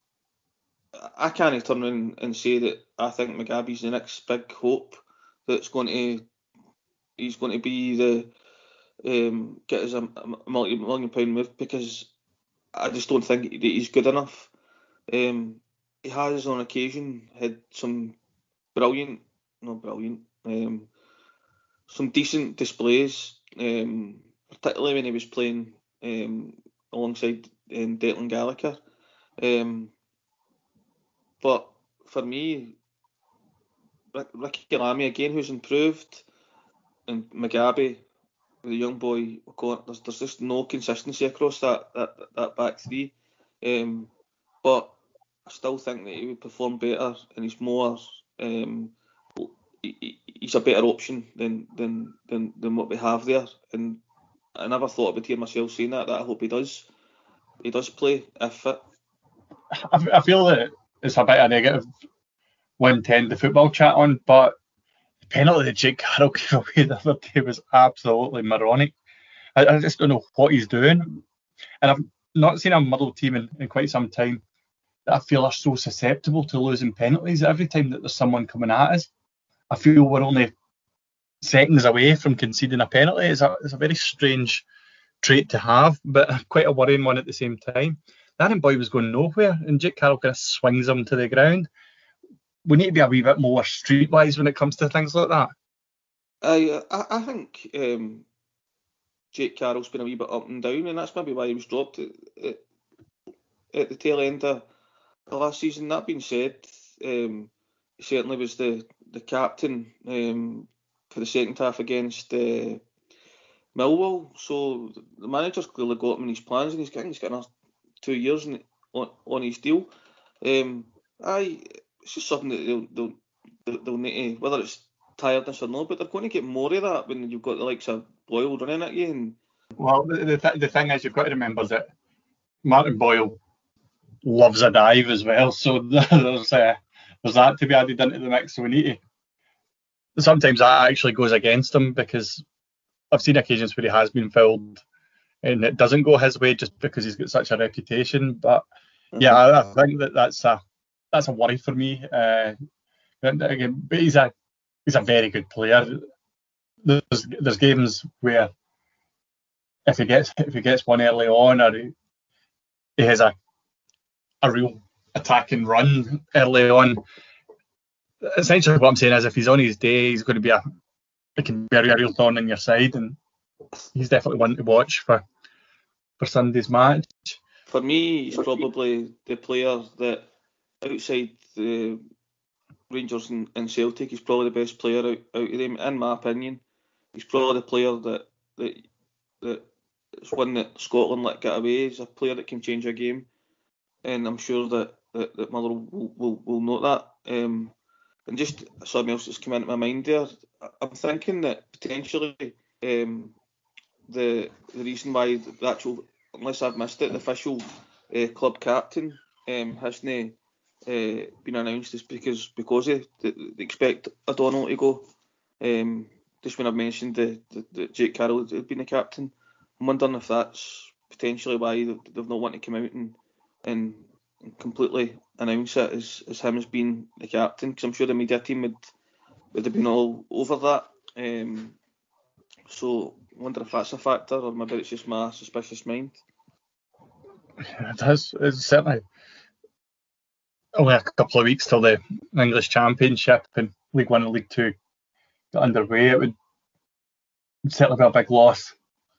I can't turn around and say that I think Mugabe's the next big hope that's going to he's going to be the um, get us a, a multi-million pound move, because I just don't think that he's good enough. Um, he has on occasion had some brilliant, not brilliant, um, some decent displays, um, particularly when he was playing um, alongside um, Declan Gallagher. Um, but for me, Ricky Lamy again, who's improved, and Mugabe, the young boy, there's, there's just no consistency across that that, that back three. Um, but I still think that he would perform better, and he's more. Um, he, he's a better option than, than than than what we have there. And I never thought I would hear myself saying that. That I hope he does. He does play if fit. I, I feel that it's a bit of negative one ten the football chat on, but the penalty that Jake Carroll gave away the other day was absolutely moronic. I, I just don't know what he's doing, and I've not seen a Motherwell team in, in quite some time that I feel are so susceptible to losing penalties. Every time that there's someone coming at us, I feel we're only seconds away from conceding a penalty. It's a, it's a very strange trait to have, but quite a worrying one at the same time. That boy was going nowhere, and Jake Carroll kind of swings him to the ground. we need to be a wee bit more streetwise when it comes to things like that. I I, I think um, Jake Carroll's been a wee bit up and down, and that's maybe why he was dropped at, at, at the tail end of the last season. That being said, um, he certainly was the, the captain um, for the second half against uh, Millwall. So the manager's clearly got him in his plans, and he's getting he's got another two years in, on, on his deal. Um, I it's just something that they'll, they'll they'll need to, whether it's tiredness or not, but they're going to get more of that when you've got the likes of Boyle running at you. And well, the the, th- the thing is, you've got to remember that Martin Boyle loves a dive as well, so there's uh, there's that to be added into the mix. So we need to. Sometimes that actually goes against him, because I've seen occasions where he has been fouled and it doesn't go his way just because he's got such a reputation. But mm-hmm. yeah, I, I think that that's a that's a worry for me. Uh, again, but he's a he's a very good player. There's there's games where if he gets if he gets one early on, or he, he has a a real attacking run early on. Essentially, what I'm saying is, if he's on his day, he's going to be a it can be a real thorn in your side, and he's definitely one to watch for for Sunday's match. For me, he's probably the player that outside the Rangers and, and Celtic, he's probably the best player out, out of them, in my opinion. He's probably the player that that that it's one that Scotland let get away. He's a player that can change a game, and I'm sure that that, that Motherwell will, will will note that. Um, and just something else that's come into my mind there. I'm thinking that potentially um, the the reason why the actual, unless I've missed it, the official uh, club captain um, hasn't uh, been announced is because because they, they expect O'Donnell to go. Um, just when I've mentioned the, the, the Jake Carroll had been the captain, I'm wondering if that's potentially why they've not wanted to come out and and completely announce it as, as him as being the captain, because I'm sure the media team would would have been all over that. Um, so I wonder if that's a factor, or maybe it's just my suspicious mind. It is. It's certainly only a couple of weeks till the English Championship and League One and League Two get underway. It would certainly be a big loss.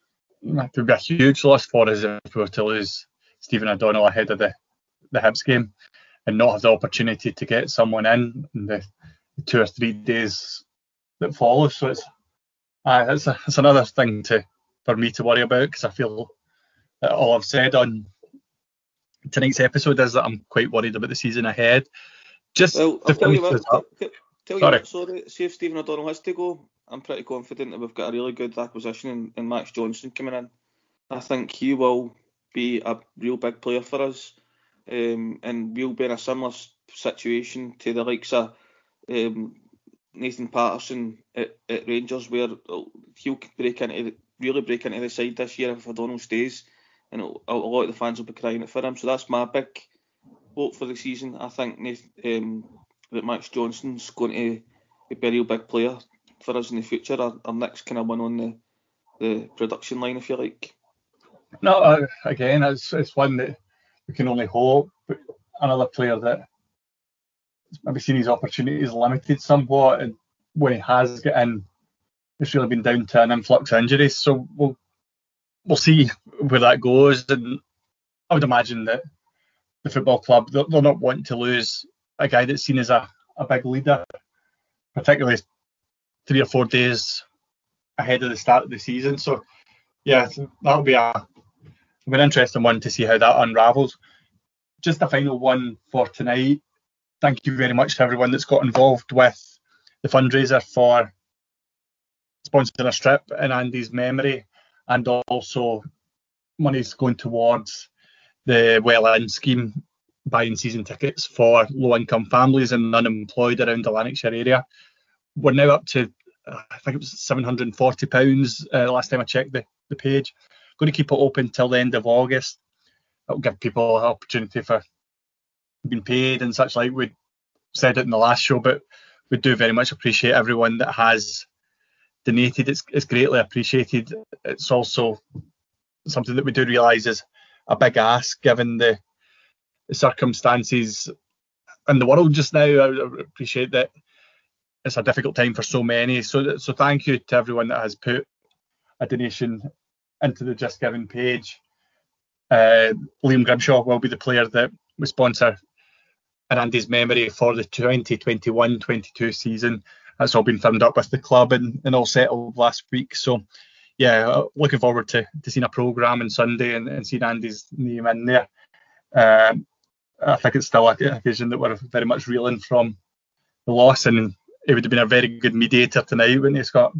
It would be a huge loss for us if we were to lose Stephen O'Donnell ahead of the, the Hibs game and not have the opportunity to get someone in in the two or three days that follow. So it's uh, it's, a, it's another thing to for me to worry about, because I feel that all I've said on tonight's episode is that I'm quite worried about the season ahead. Just well, to I'll tell you what, what, tell you sorry. what, sorry, see if Stephen O'Donnell has to go, I'm pretty confident that we've got a really good acquisition in, in Max Johnson coming in. I think he will be a real big player for us, um, and we'll be in a similar situation to the likes of um, Nathan Patterson at, at Rangers, where he'll break into the, really break into the side this year if O'Donnell stays, and it'll, a lot of the fans will be crying out for him. So that's my big hope for the season. I think Nathan, um, that Max Johnson's going to be a real big player for us in the future. Our, our next kind of one on the the production line, if you like. No, uh, again, it's it's one that we can only hope. But another player that maybe seen his opportunities limited somewhat, and when he has got in, it's really been down to an influx of injuries. So we'll we'll see where that goes. And I would imagine that the football club, they're, they're not wanting to lose a guy that's seen as a, a big leader, particularly three or four days ahead of the start of the season. So yeah, that'll be a an interesting one to see how that unravels. Just a final one for tonight. Thank you very much to everyone that's got involved with the fundraiser for sponsoring a strip in Andy's memory, and also money's going towards the Well In scheme, buying season tickets for low-income families and unemployed around the Lanarkshire area. We're now up to, uh, I think it was seven hundred and forty pounds uh, last time I checked the, the page. Going to keep it open till the end of August. It'll give people an opportunity for being paid and such like. We said it in the last show, but we do very much appreciate everyone that has donated. It's, it's greatly appreciated. It's also something that we do realise is a big ask given the, the circumstances in the world just now. I appreciate that it's a difficult time for so many. So so thank you to everyone that has put a donation into the Just Giving page. Uh, Liam Grimshaw will be the player that we sponsor in Andy's memory for the twenty twenty-one twenty-two season. That's all been firmed up with the club and, and all settled last week. So, yeah, looking forward to, to seeing a programme on Sunday and, and seeing Andy's name in there. Um, I think it's still a occasion that we're very much reeling from the loss, and it would have been a very good mediator tonight, wouldn't he, Scott?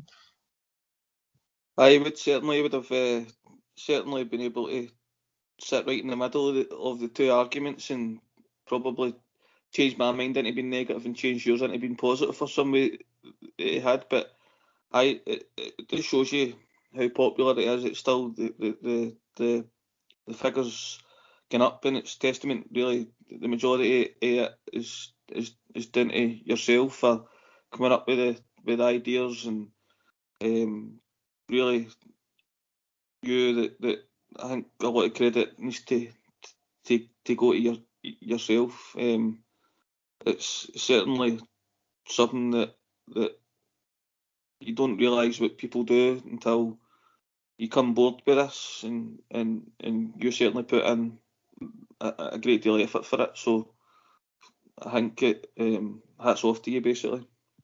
I would certainly would have uh, certainly been able to sit right in the middle of the, of the two arguments and probably change my mind into being negative and change yours into being positive for some way he had. But I it, it just shows you how popular it is. It's still the the the the, the figures going up, and it's testament really the majority of it is is is down to yourself for coming up with the with ideas, and um, really you that that I think a lot of credit needs to to to go to your yourself. Um, it's certainly something that that you don't realise what people do until you come board with this, and and and you certainly put in a, a great deal of effort for it. So I think it um, hats off to you, basically.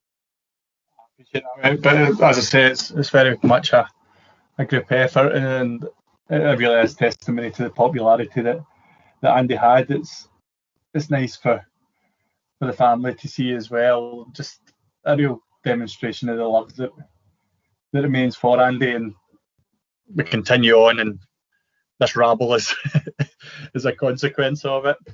But as I say, it's it's very much a, a group effort, and it really is testimony to the popularity that, that Andy had. It's it's nice for for the family to see as well. Just a real demonstration of the love that that remains for Andy, and we continue on, and this rabble is is a consequence of it.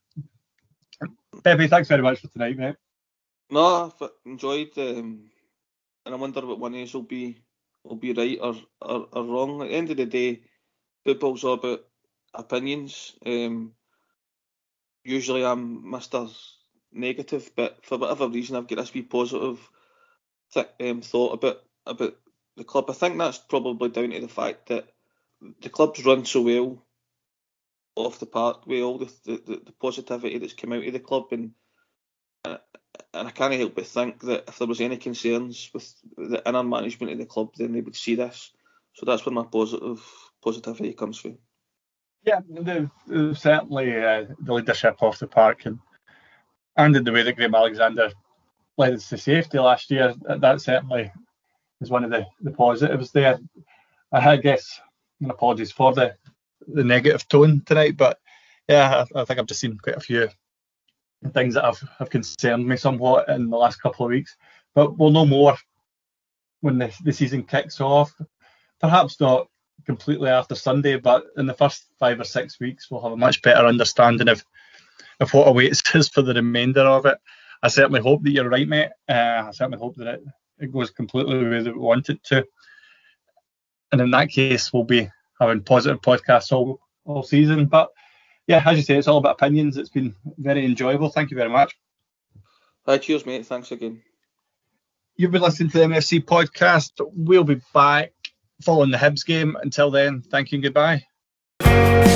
Pepe, thanks very much for tonight, mate. No, I've enjoyed, um, and I wonder what one of us will be will be right or, or, or wrong. At the end of the day, football's all about opinions. Um, usually I'm Mister Negative, but for whatever reason I've got this wee positive th- um, thought about about the club. I think that's probably down to the fact that the club's run so well off the park with all the the, the positivity that's come out of the club, and uh, and I can't help but think that if there was any concerns with the inner management of the club, then they would see this. So that's where my positive positivity comes from. Yeah, the, the, certainly uh, the leadership off the park, and and in the way that Graham Alexander led us to safety last year, that certainly is one of the, the positives there. I guess, and apologies for the the negative tone tonight, but yeah, I, I think I've just seen quite a few things that have, have concerned me somewhat in the last couple of weeks. But we'll know more when the, the season kicks off. Perhaps not completely after Sunday, but in the first five or six weeks, we'll have a much better understanding of, of what awaits us for the remainder of it. I certainly hope that you're right, mate. Uh, I certainly hope that it, it goes completely the way that we want it to. And in that case, we'll be having positive podcasts all, all season. But yeah, as you say, it's all about opinions. It's been very enjoyable. Thank you very much. Hi, cheers, mate. Thanks again. You've been listening to the M F C podcast. We'll be back following the Hibs game. Until then, thank you and goodbye.